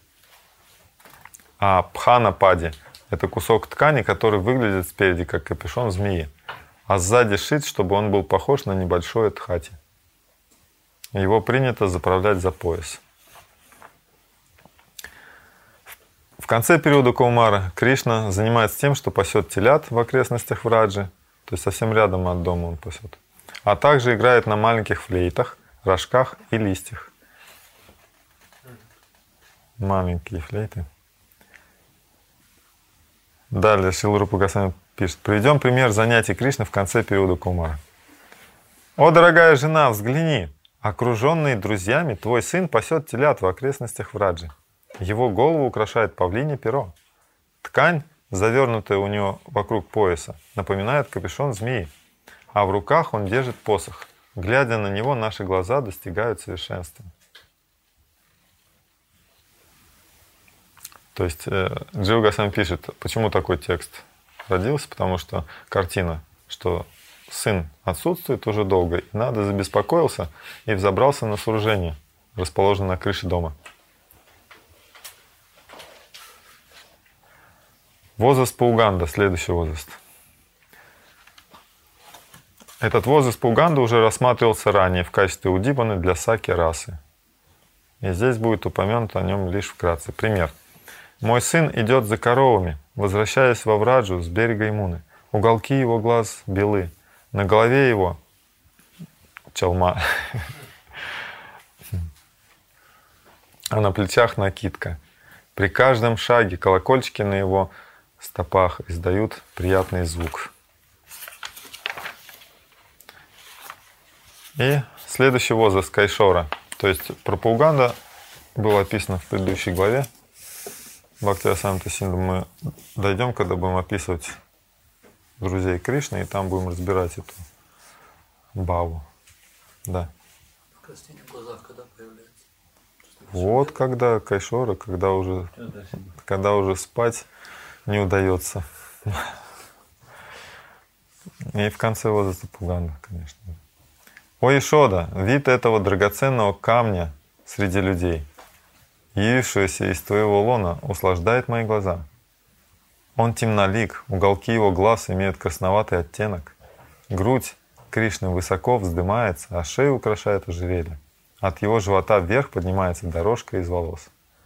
А пхана-пади — это кусок ткани, который выглядит спереди как капюшон змеи, а сзади шит, чтобы он был похож на небольшое дхати. Его принято заправлять за пояс. В конце периода Каумара Кришна занимается тем, что пасет телят в окрестностях Враджи, то есть совсем рядом от дома он пасет, а также играет на маленьких флейтах, рожках и листьях. Маленькие флейты. Далее Шрила Рупа Госвами пишет: приведем пример занятий Кришны в конце периода Каумара. «О, дорогая жена, взгляни! Окруженный друзьями, твой сын пасет телят в окрестностях Враджи. Его голову украшает павлинье перо. Ткань, завернутая у него вокруг пояса, напоминает капюшон змеи, а в руках он держит посох. Глядя на него, наши глаза достигают совершенства». То есть Джива Госвами пишет, почему такой текст родился, потому что картина, что сын отсутствует уже долго, и надо забеспокоился и взобрался на сооружение, расположенное на крыше дома. Возраст Пауганда, следующий возраст. Этот возраст Пауганда уже рассматривался ранее в качестве удибаны для саки расы. И здесь будет упомянут о нем лишь вкратце. Пример. «Мой сын идет за коровами, возвращаясь во Враджу с берега Ямуны. Уголки его глаз белы, на голове его чалма, а на плечах накидка. При каждом шаге колокольчики на его стопах издают приятный звук». И следующий возраст Кайшора. То есть про Пауганда было описано в предыдущей главе. Бхактивасамрита Синду мы дойдем, когда будем описывать друзей Кришны, и там будем разбирать эту баву. Да. Краснение в глазах когда появляется? Вот когда Кайшора, когда уже, когда уже спать не удается. И в конце возраста Пауганда, конечно. «О, Ишода, вид этого драгоценного камня среди людей, явившегося из твоего лона, услаждает мои глаза. Он темнолик, уголки его глаз имеют красноватый оттенок. Грудь Кришны высоко вздымается, а шею украшает ожерелье. От его живота вверх поднимается дорожка из волос».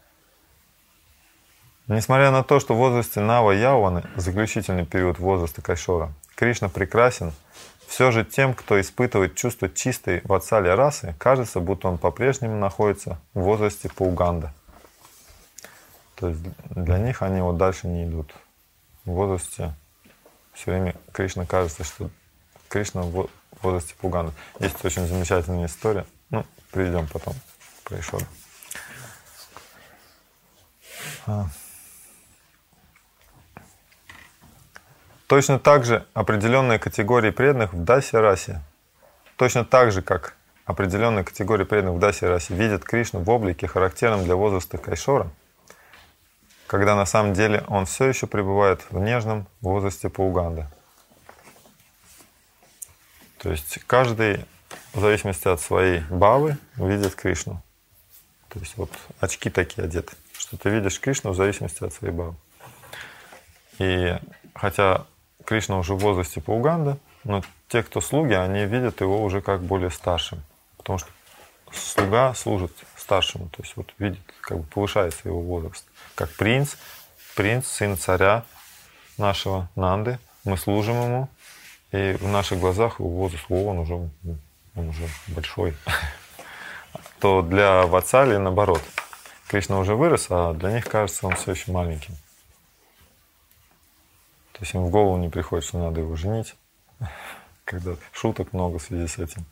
Несмотря на то, что в возрасте Нава Яуваны, заключительный период возраста Кайшора, Кришна прекрасен, все же тем, кто испытывает чувство чистой ватсалья расы, кажется, будто он по-прежнему находится в возрасте Пауганда. То есть для них они вот дальше не идут. В возрасте все время Кришна кажется, что Кришна в возрасте Пауганда. Есть очень замечательная история. Ну, приведем потом про Ишоду. Точно так же определенные категории преданных в Даси-расе, точно так же, как определенные категории преданных в Даси-расе видят Кришну в облике, характерном для возраста Кайшора, когда на самом деле он все еще пребывает в нежном возрасте Пауганда. То есть каждый, в зависимости от своей бавы, видит Кришну. То есть вот очки такие одеты, что ты видишь Кришну в зависимости от своей бавы. И хотя Кришна уже в возрасте Пауганда, но те, кто слуги, они видят его уже как более старшим, потому что слуга служит старшему, то есть вот видит, как бы повышается его возраст. Как принц, принц, сын царя нашего Нанды, мы служим ему, и в наших глазах его возраст, о, он уже, он уже большой. То для ватсали наоборот. Кришна уже вырос, а для них кажется он все еще маленьким. То есть им в голову не приходит, что надо его женить, когда шуток много в связи с этим.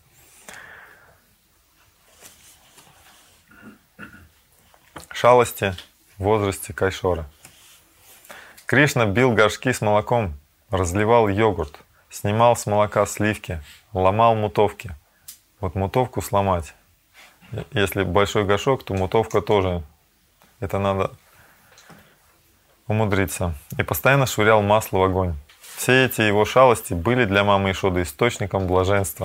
Шалости в возрасте Кайшора. Кришна бил горшки с молоком, разливал йогурт, снимал с молока сливки, ломал мутовки. Вот мутовку сломать. Если большой горшок, то мутовка тоже. Это надо умудриться. И постоянно швырял масло в огонь. Все эти его шалости были для мамы Ишоды источником блаженства.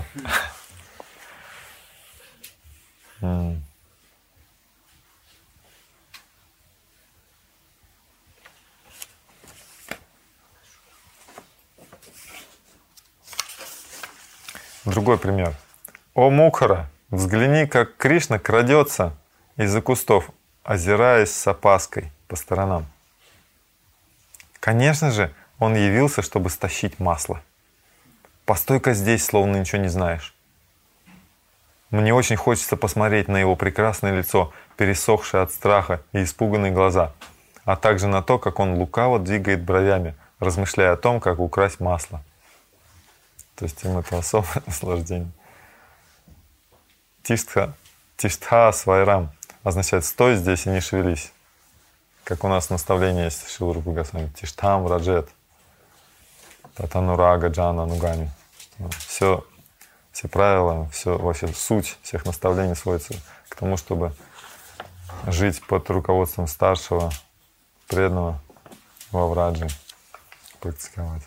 Другой пример. О Мукхара, взгляни, как Кришна крадется из-за кустов, озираясь с опаской по сторонам. Конечно же, он явился, чтобы стащить масло. Постой-ка здесь, словно ничего не знаешь. Мне очень хочется посмотреть на его прекрасное лицо, пересохшее от страха и испуганные глаза, а также на то, как он лукаво двигает бровями, размышляя о том, как украсть масло. То есть им это особое наслаждение. Тиштха, тиштха свайрам означает «стой здесь и не шевелись». Как у нас наставление есть Шрила Рупа Госвами. Тиштхам раджет, татанурага джана нугами. Все, все правила, все, вообще суть всех наставлений сводится к тому, чтобы жить под руководством старшего, преданного во враджи, практиковать.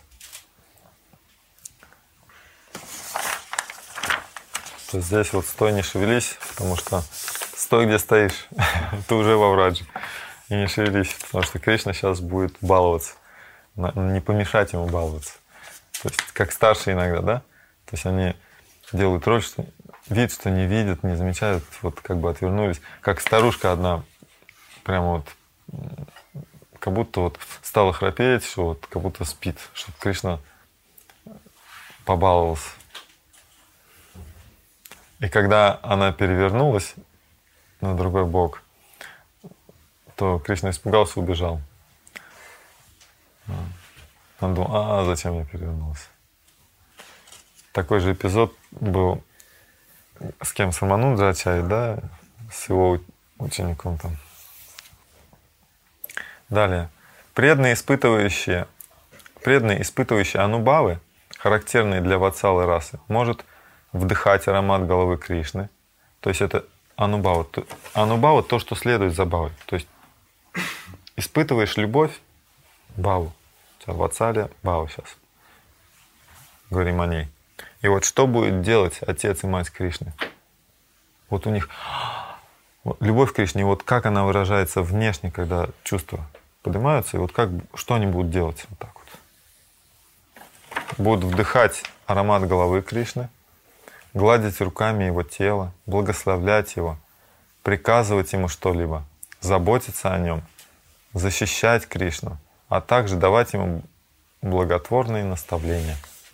То здесь вот стой, не шевелись, потому что стой, где стоишь, ты уже во враджи. И не шевелись, потому что Кришна сейчас будет баловаться. Не помешать ему баловаться. То есть как старшие иногда, да? То есть они делают роль, что вид, что не видят, не замечают, вот как бы отвернулись. Как старушка одна, прямо вот, как будто вот стала храпеть, что вот как будто спит, чтобы Кришна побаловался. И когда она перевернулась на другой бок, то Кришна испугался и убежал. Он думал, а зачем я перевернулся? Такой же эпизод был с кем? С Рамануджачарьей, да? С его учеником там. Далее. Преданные, испытывающие, преданные, испытывающие анубавы, характерные для ватсалы расы, может вдыхать аромат головы Кришны. То есть это анубава. Анубава — то, что следует за бавой. То есть испытываешь любовь — баву. Ватсалия — бава сейчас. Говорим о ней. И вот что будет делать отец и мать Кришны? Вот у них вот, любовь к Кришне, и вот как она выражается внешне, когда чувства поднимаются, и вот как, что они будут делать вот так вот. Будут вдыхать аромат головы Кришны, гладить руками его тело, благословлять его, приказывать ему что-либо, заботиться о нем, защищать Кришну, а также давать ему благотворные наставления.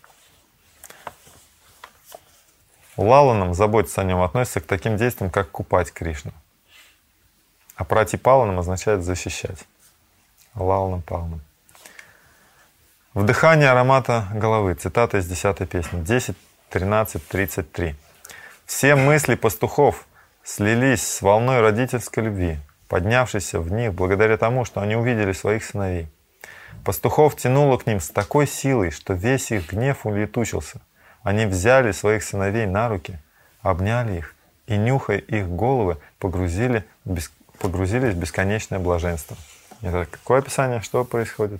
Лаланам, заботиться о нем, относится к таким действиям, как купать Кришну. А пратипаланам означает защищать. Лаланам, паланам. Вдыхание аромата головы. Цитата из десятой песни. десять, тринадцать, тридцать три. Все мысли пастухов слились с волной родительской любви, поднявшейся в них благодаря тому, что они увидели своих сыновей. Пастухов тянуло к ним с такой силой, что весь их гнев улетучился. Они взяли своих сыновей на руки, обняли их и, нюхая их головы, погрузили, бес... погрузились в бесконечное блаженство. Это какое описание? Что происходит?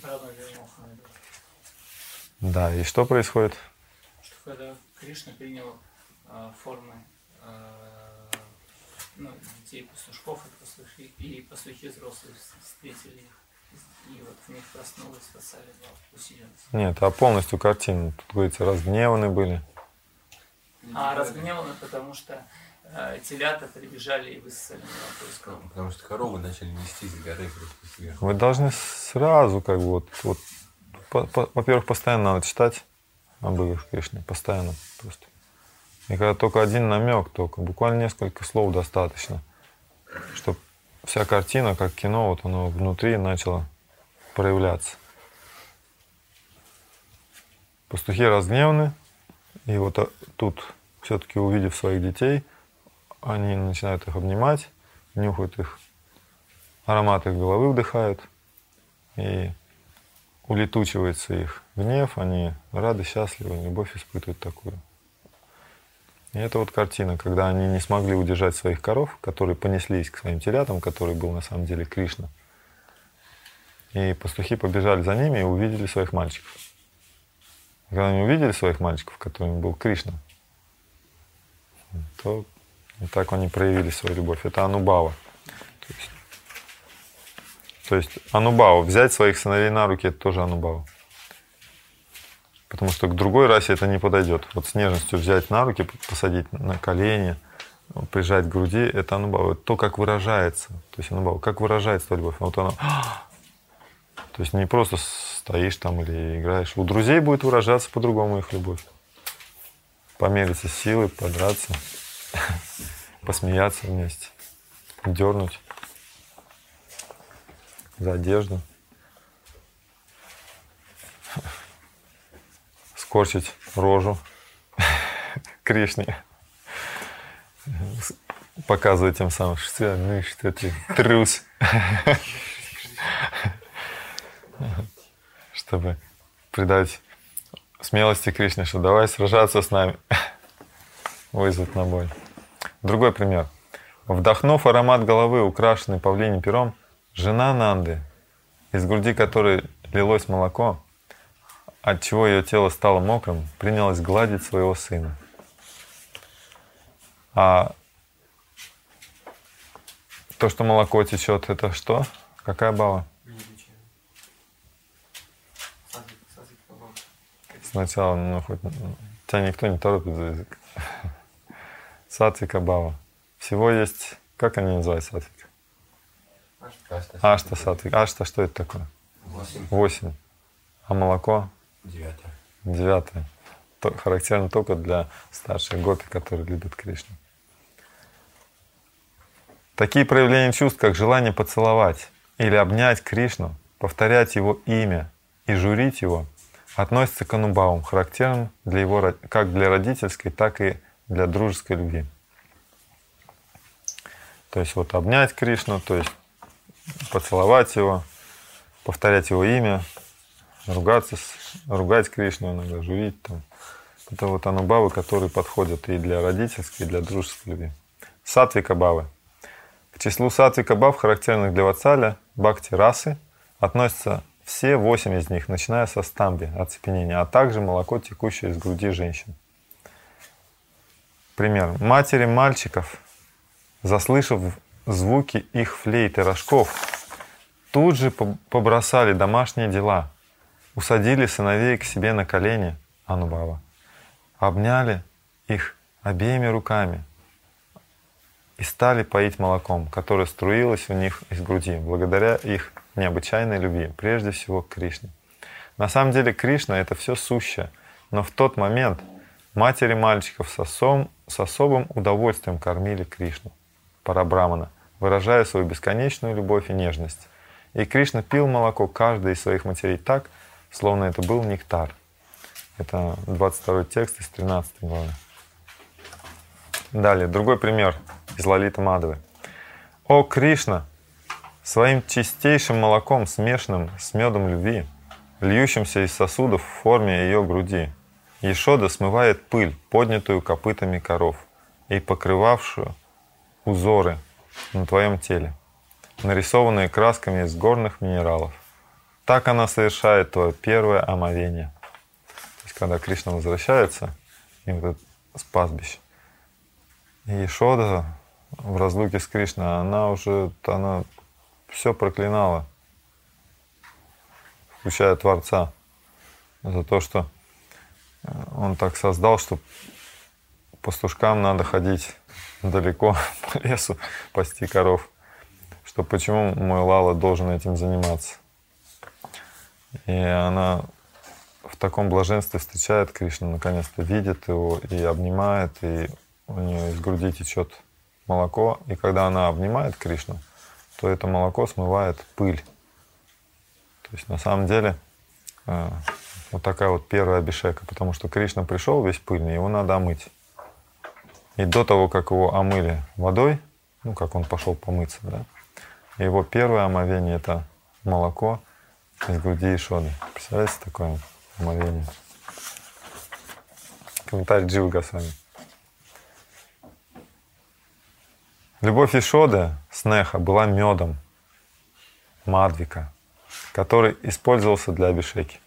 Да, и что происходит? Что когда Кришна принял э, формы э, ну, детей пастушков и пастухи, и пастухи взрослые встретили их, и вот в них проснулась ватсалия, усилилась. Нет, а полностью картину. Тут говорится, разгневаны были. А разгневаны, потому что э, телята прибежали и высосали молоко. Потому что коровы начали нести с горы просто сверху. Вы должны сразу, как бы, вот, вот по, по, во-первых, постоянно надо читать об их Кришне, постоянно просто. И когда только один намек, только буквально несколько слов достаточно, чтобы вся картина, как кино, вот оно внутри начало проявляться. Пастухи разгневаны, и вот тут, все-таки увидев своих детей, они начинают их обнимать, нюхают их аромат их головы вдыхают, и улетучивается их гнев, они рады, счастливы, любовь испытывают такую. И это вот картина, когда они не смогли удержать своих коров, которые понеслись к своим телятам, который был на самом деле Кришна. И пастухи побежали за ними и увидели своих мальчиков. И когда они увидели своих мальчиков, которыми был Кришна, то и так они проявили свою любовь. Это анубава. То есть, то есть анубава. Взять своих сыновей на руки — это тоже анубава. Потому что к другой расе это не подойдет. Вот с нежностью взять на руки, посадить на колени, прижать к груди — это анубава. Это то, как выражается. То есть анубава, как выражается твоя любовь. Вот она. То есть не просто стоишь там или играешь. У друзей будет выражаться по-другому их любовь. Помериться силой, подраться, посмеяться вместе, дернуть за одежду, скорчить рожу Кришне, показывать тем самым, что, ну, что ты трус, чтобы придать смелости Кришне, что давай сражаться с нами, вызвать на бой. Другой пример. Вдохнув аромат головы, украшенный павлиним пером, жена Нанды, из груди которой лилось молоко, отчего ее тело стало мокрым, принялась гладить своего сына. А то, что молоко течет, это что? Какая бава? Сначала, ну, хоть тебя никто не торопит за язык. Сатвика бава. Всего есть, как они называют сатвика? Ашта сатвика. Ашта, что это такое? Восемь. Восемь. А молоко? Девятое. Девятое. То, характерно только для старших гопи, которые любят Кришну. Такие проявления чувств, как желание поцеловать или обнять Кришну, повторять его имя и журить его, относятся к анубавам, характерным для его, как для родительской, так и для дружеской любви. То есть вот обнять Кришну, то есть поцеловать его, повторять его имя, ругаться, ругать Кришну, иногда журить. Там. Это вот анубавы, которые подходят и для родительской, и для дружеской любви. Сатвика бавы. К числу сатвика бав, характерных для ватсаля, бхакти расы, относятся все восемь из них, начиная со стамби, оцепенения, а также молоко, текущее из груди женщин. Пример. Матери мальчиков, заслышав звуки их флейт и рожков, тут же побросали домашние дела, усадили сыновей к себе на колени, анубава, обняли их обеими руками и стали поить молоком, которое струилось у них из груди, благодаря их необычайной любви, прежде всего к Кришне. На самом деле Кришна — это все сущее, но в тот момент матери мальчиков с, осом, с особым удовольствием кормили Кришну, Парабрамана, выражая свою бесконечную любовь и нежность. И Кришна пил молоко каждой из своих матерей так, словно это был нектар. Это двадцать второй текст из тринадцатой главы. Далее, другой пример из Лалиты Мадхавы. «О Кришна, своим чистейшим молоком, смешанным с медом любви, льющимся из сосудов в форме ее груди, Ешода смывает пыль, поднятую копытами коров, и покрывавшую узоры на твоем теле, нарисованные красками из горных минералов. Так она совершает твое первое омовение». То есть, когда Кришна возвращается и вот это с пастбища, и Ешода в разлуке с Кришной, она уже она все проклинала, включая Творца, за то, что он так создал, что пастушкам надо ходить далеко по лесу, пасти коров, что почему мой Лала должен этим заниматься. И она в таком блаженстве встречает Кришну, наконец-то видит его и обнимает, и у нее из груди течет молоко, и когда она обнимает Кришну, то это молоко смывает пыль. То есть на самом деле э, вот такая вот первая абхишека, потому что Кришна пришел весь пыльный, его надо омыть. И до того, как его омыли водой, ну как он пошел помыться, да, Его первое омовение — это молоко из груди Ешоды. Представляете такое омовение? Комментарий Дживы Госвами. Любовь Ешоды, снеха, была медом, мадвика, который использовался для абишеки.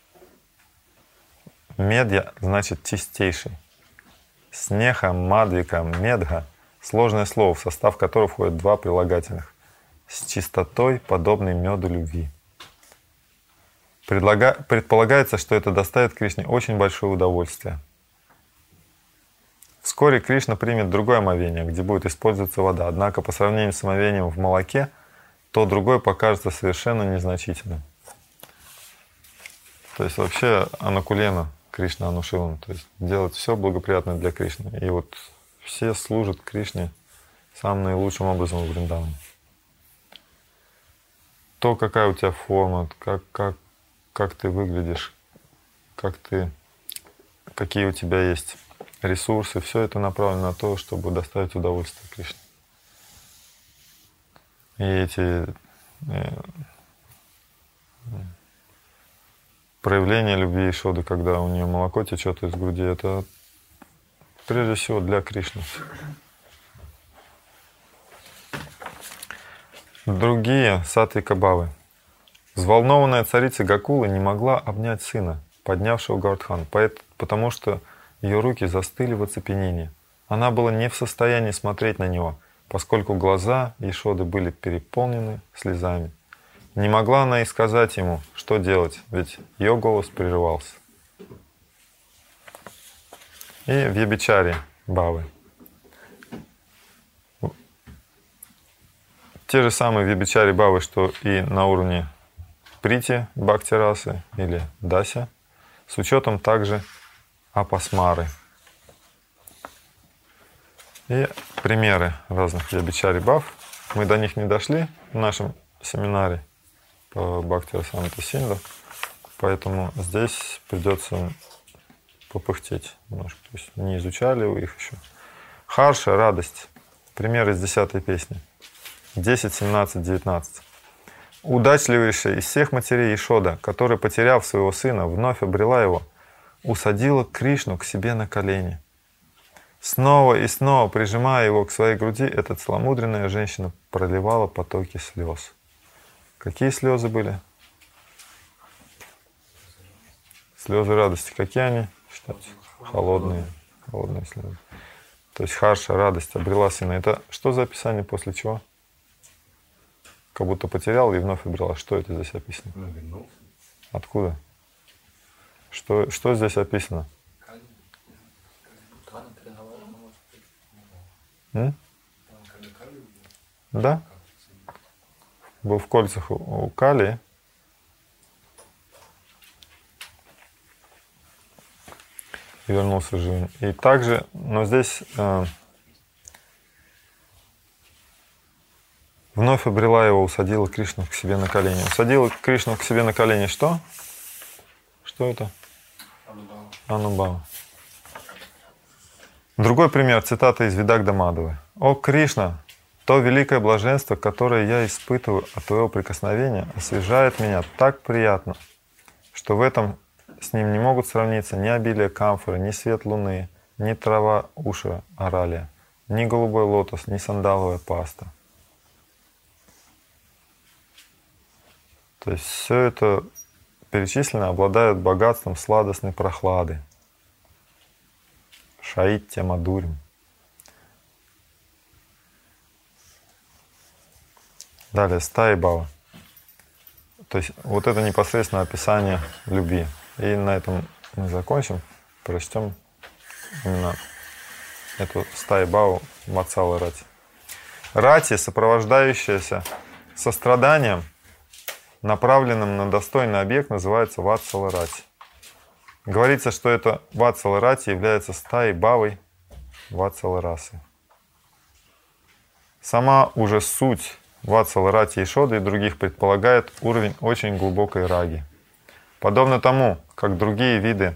Медья значит чистейший. Снеха, мадвика, медга — сложное слово, в состав которого входят два прилагательных. С чистотой, подобной меду любви. Предлага... Предполагается, что это доставит Кришне очень большое удовольствие. Вскоре Кришна примет другое омовение, где будет использоваться вода. Однако по сравнению с омовением в молоке, то другое покажется совершенно незначительным. То есть вообще анукулена Кришна Анушилана, то есть делать все благоприятное для Кришны. И вот все служат Кришне самым наилучшим образом в Вриндаване. То, какая у тебя форма, как, как, как ты выглядишь, как ты, какие у тебя есть ресурсы, все это направлено на то, чтобы доставить удовольствие Кришне. И эти э, проявление любви Ешоды, когда у нее молоко течет из груди, это прежде всего для Кришны. Другие Сатвика Бхавы. Взволнованная царица Гокулы не могла обнять сына, поднявшего Гавардхан, потому что ее руки застыли в оцепенении. Она была не в состоянии смотреть на него, поскольку глаза Ешоды были переполнены слезами. Не могла она и сказать ему, что делать, ведь ее голос прерывался. И в Вьябичаре Бхавы. Те же самые Вьябичаре Бхавы, что и на уровне Прити Бхакти расы или Дася, с учетом также Апасмары. И примеры разных Вьябичари Бхав. Мы до них не дошли в нашем семинаре по Бхакти Расамрита Синду, поэтому здесь придется попыхтеть немножко. То есть не изучали вы их еще. Харша, радость. Пример из десятой песни. десять, семнадцать, девятнадцать. Удачливейшая из всех матерей Ешода, которая, потеряв своего сына, вновь обрела его, усадила Кришну к себе на колени. Снова и снова, прижимая его к своей груди, эта целомудренная женщина проливала потоки слез. Какие слезы были? Слезы радости. Какие они? Считайте? Холодные. Холодные слезы. То есть харша, радость, обрела сына. Это что за описание после чего? Как будто потерял и вновь обрела. Что это здесь описано? Откуда? Что, что здесь описано? М? Да? Был в кольцах у, у Кали. И вернулся живым. И также, но здесь э, вновь обрела его, усадила Кришну к себе на колени. Усадила Кришну к себе на колени что? Что это? Анубхава. Другой пример, цитата из Видагда Мадхавы. «О Кришна, то великое блаженство, которое я испытываю от твоего прикосновения, освежает меня так приятно, что в этом с ним не могут сравниться ни обилие камфоры, ни свет луны, ни трава уша оралия, ни голубой лотос, ни сандаловая паста». То есть все это перечислено обладает богатством сладостной прохлады. Шаитья Мадурим. Далее, стаи Бхава. То есть вот это непосредственно описание любви. И на этом мы закончим. Прочтем именно эту стаи Бхаву Ватсала Рати. Рати, сопровождающаяся состраданием, направленным на достойный объект, называется Ватсала Рати. Говорится, что это Ватсала Рати является стаей Бхавой Ватсала Расы. Сама уже суть Ватсала Рати Ешоды и других предполагает уровень очень глубокой раги. Подобно тому, как другие виды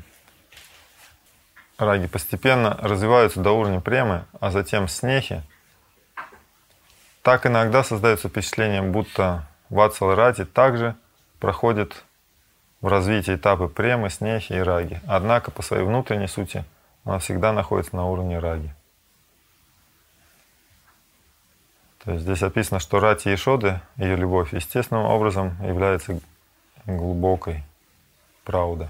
раги постепенно развиваются до уровня премы, а затем снехи, Так иногда создается впечатление, будто Ватсала Рати также проходит в развитии этапы премы, снехи и раги. Однако по своей внутренней сути она всегда находится на уровне раги. То есть здесь описано, что Рати Яшоды, ее любовь, естественным образом является глубокой, правда.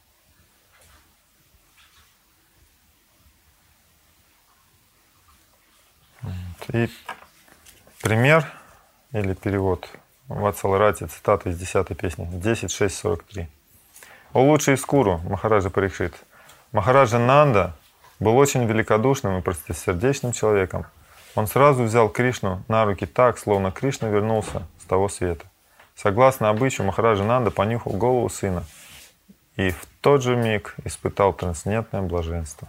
И пример или перевод Ватсала Рати, цитата из десятой песни, десять шесть сорок три. «О лучший Скуру, Махараджа Парикшит, Махараджа Нанда был очень великодушным и простосердечным человеком. Он сразу взял Кришну на руки так, словно Кришна вернулся с того света. Согласно обычаю, Махараджа Нанда понюхал голову сына и в тот же миг испытал трансцендентное блаженство».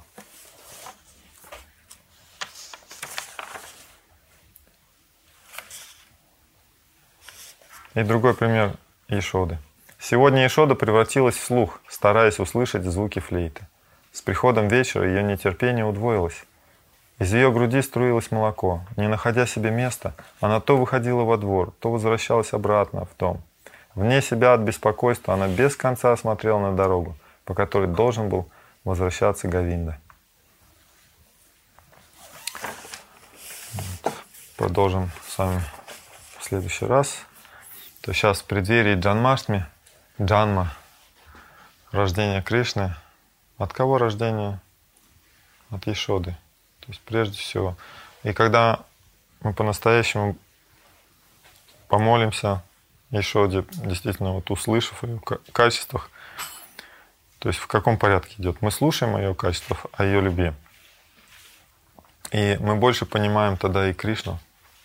И другой пример Яшоды. Сегодня Яшода превратилась в слух, стараясь услышать звуки флейты. С приходом вечера ее нетерпение удвоилось. Из ее груди струилось молоко. Не находя себе места, она то выходила во двор, то возвращалась обратно в дом. Вне себя от беспокойства она без конца смотрела на дорогу, по которой должен был возвращаться Говинда. Вот. Продолжим с вами в следующий раз. То сейчас в преддверии Джанмаштми, Джанма, рождение Кришны. От кого рождение? От Яшоды. То есть прежде всего. И когда мы по-настоящему помолимся Яшоде, действительно вот услышав о ее качествах, то есть в каком порядке идет? Мы слушаем о ее качествах, о ее любви. И мы больше понимаем тогда и Кришну.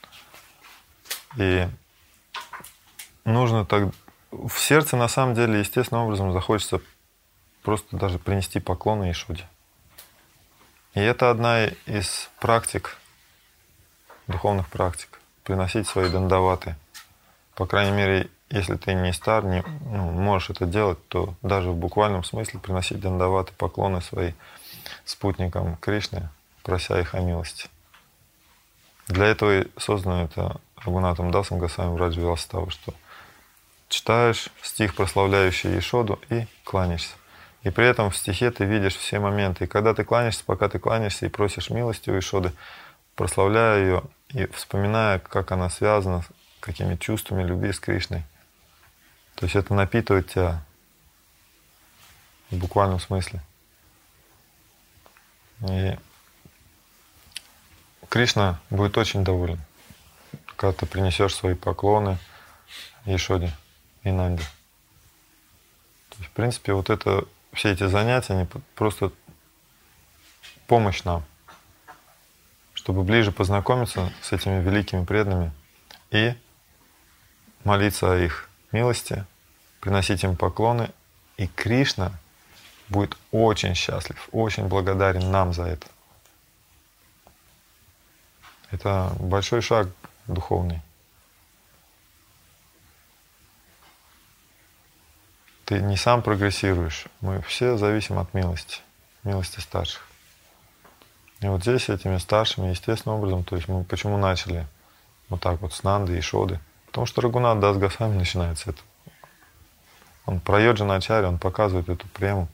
И нужно так... В сердце, на самом деле, естественным образом захочется просто даже принести поклон Яшоде. И это одна из практик, духовных практик, приносить свои дандаваты. По крайней мере, если ты не стар, не ну, можешь это делать, то даже в буквальном смысле приносить дандаваты, поклоны свои спутникам Кришны, прося их о милости. Для этого и создано это Рагунатом Дасом Госвами Враджа Виластава, что читаешь стих, прославляющий Яшоду, и кланяешься. И при этом в стихе ты видишь все моменты. И когда ты кланяешься, пока ты кланяешься и просишь милости у Яшоды, прославляя ее и вспоминая, как она связана, какими чувствами любви с Кришной. То есть это напитывает тебя в буквальном смысле. И Кришна будет очень доволен, когда ты принесешь свои поклоны Яшоде и Нанде. То есть, в принципе, вот это, все эти занятия, они просто помощь нам, чтобы ближе познакомиться с этими великими преданными и молиться о их милости, приносить им поклоны. И Кришна будет очень счастлив, очень благодарен нам за это. Это большой шаг духовный. Ты не сам прогрессируешь, мы все зависим от милости, милости старших. И вот здесь этими старшими, естественным образом, то есть мы почему начали вот так вот с Нанды и Шоды? Потому что Рагунат Дас Госвами начинается с этого. Он про Йоджаначарья, он показывает эту прему.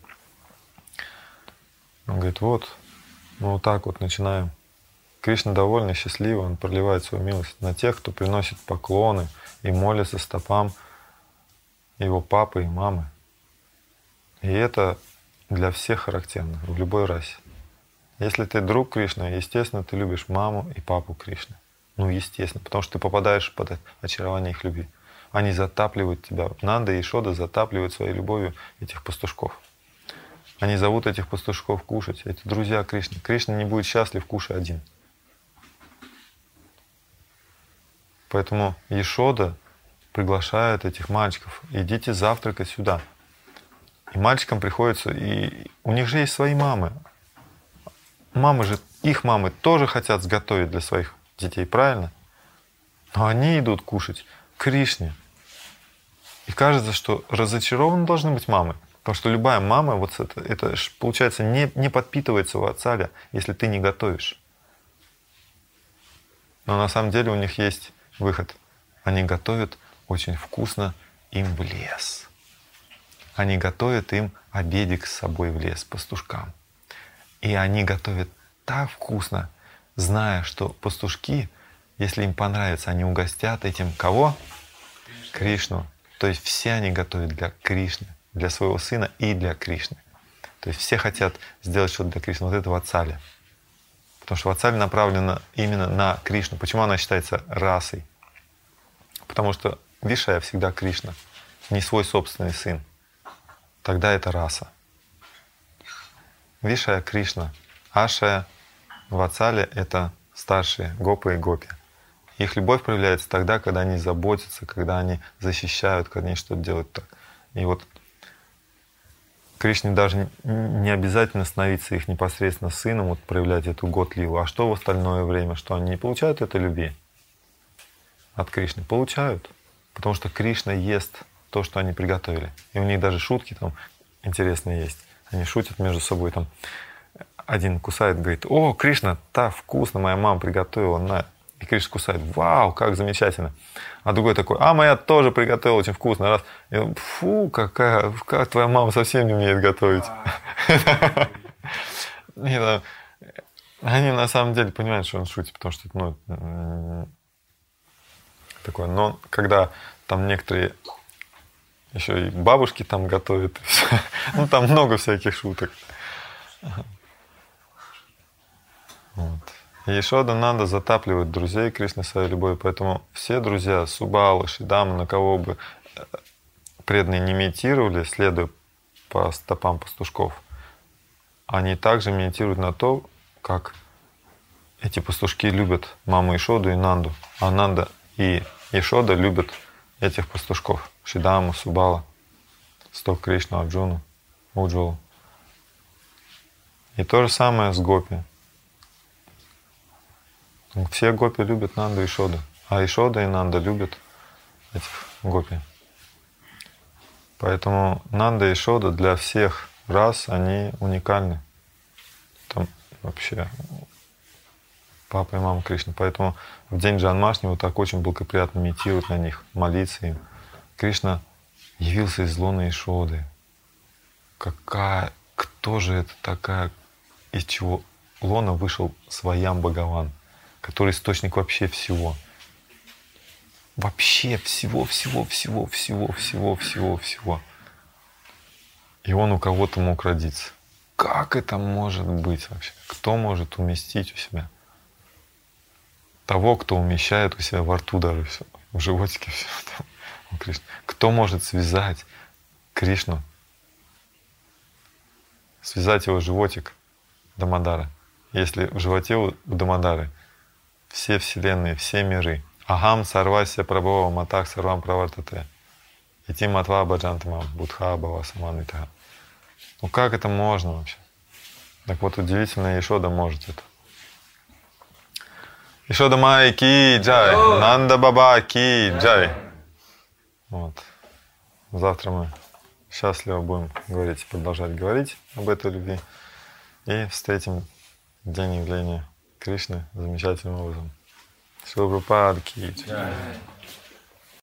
Он говорит, вот, мы вот так вот начинаем. Кришна довольный, счастливый, он проливает свою милость на тех, кто приносит поклоны и молится стопам его папы и мамы. И это для всех характерно, в любой расе. Если ты друг Кришны, естественно, ты любишь маму и папу Кришны. Ну, естественно, потому что ты попадаешь под очарование их любви. Они затапливают тебя. Нанда и Яшода затапливают своей любовью этих пастушков. Они зовут этих пастушков кушать. Это друзья Кришны. Кришна не будет счастлив, кушая один. Поэтому Яшода приглашает этих мальчиков. Идите завтракать сюда. И мальчикам приходится... И у них же есть свои мамы. Мамы же, их мамы тоже хотят сготовить для своих детей, правильно? Но они идут кушать к Кришне. И кажется, что разочарованы должны быть мамы. Потому что любая мама, вот это, это получается, не, не подпитывается в отцаля, если ты не готовишь. Но на самом деле у них есть выход. Они готовят очень вкусно им в лес. Они готовят им обедик с собой в лес, пастушкам. И они готовят так вкусно, зная, что пастушки, если им понравится, они угостят этим кого? Кришну. То есть все они готовят для Кришны, для своего сына и для Кришны. То есть все хотят сделать что-то для Кришны. Вот это ватсалия. Потому что ватсалия направлена именно на Кришну. Почему она считается расой? Потому что Вишая всегда Кришна, не свой собственный сын. Тогда это раса. Вишая — Кришна. Ашая, ватсалия — это старшие гопы и гопи. Их любовь проявляется тогда, когда они заботятся, когда они защищают, когда они что-то делают так. И вот Кришне даже не обязательно становиться их непосредственно сыном, вот проявлять эту гот-лилу. А что в остальное время? Что они не получают этой любви от Кришны? Получают. Потому что Кришна ест то, что они приготовили. И у них даже шутки там интересные есть. Они шутят между собой. Там один кусает, говорит: «О, Кришна, так вкусно, моя мама приготовила, на». И Кришна кусает: «Вау, как замечательно». А другой такой: «А моя тоже приготовила очень вкусно». Раз. И он: «Фу, какая, как твоя мама совсем не умеет готовить». Они на самом деле понимают, что он шутит, потому что ну, такое. Но когда там некоторые еще и бабушки там готовят, ну там много всяких шуток. Вот. И Ешода Нанда затапливают друзей Кришны своей любовью, поэтому все друзья, Субала, Шидама, на кого бы преданные не медитировали, следуя по стопам пастушков, они также медитируют на то, как эти пастушки любят маму Ешоду и Нанду, а Нанда и Ешода любят этих пастушков, Шидаму, Субала, Сток Кришну, Арджуну, Уджвалу. И то же самое с гопи. Все гопи любят Нанду и Ешоду, а Ешода и Нанда любят этих гопи. Поэтому Нанда и Ешода для всех рас, они уникальны. Там вообще папа и мама Кришны. Поэтому в день Джанмаштми вот так очень благоприятно медитировать на них, молиться им. Кришна явился из лона Ешоды. Какая, кто же это такая, из чего лона вышел Сваям Бхагаван, который источник вообще всего. Вообще всего, всего, всего, всего, всего, всего, всего. И он у кого-то мог родиться. Как это может быть вообще? Кто может уместить у себя? Того, кто умещает у себя во рту даже все, в животике все. Там, у Кришны. Кто может связать Кришну? Связать его животик Дамодара. Если в животе у Дамодары все вселенные, все миры. Ахам сарвася прабхава матах сарвам правартате. Ити матва баджантамам будха бава саманитага. Ну как это можно вообще? Так вот, удивительно, Ешода может это. Ешода Май ки джай, Нанда Баба ки джай. Вот. Завтра мы счастливо будем говорить, продолжать говорить об этой любви. И встретим день явления Кришны замечательным образом. Шила Прабхупада ки джай.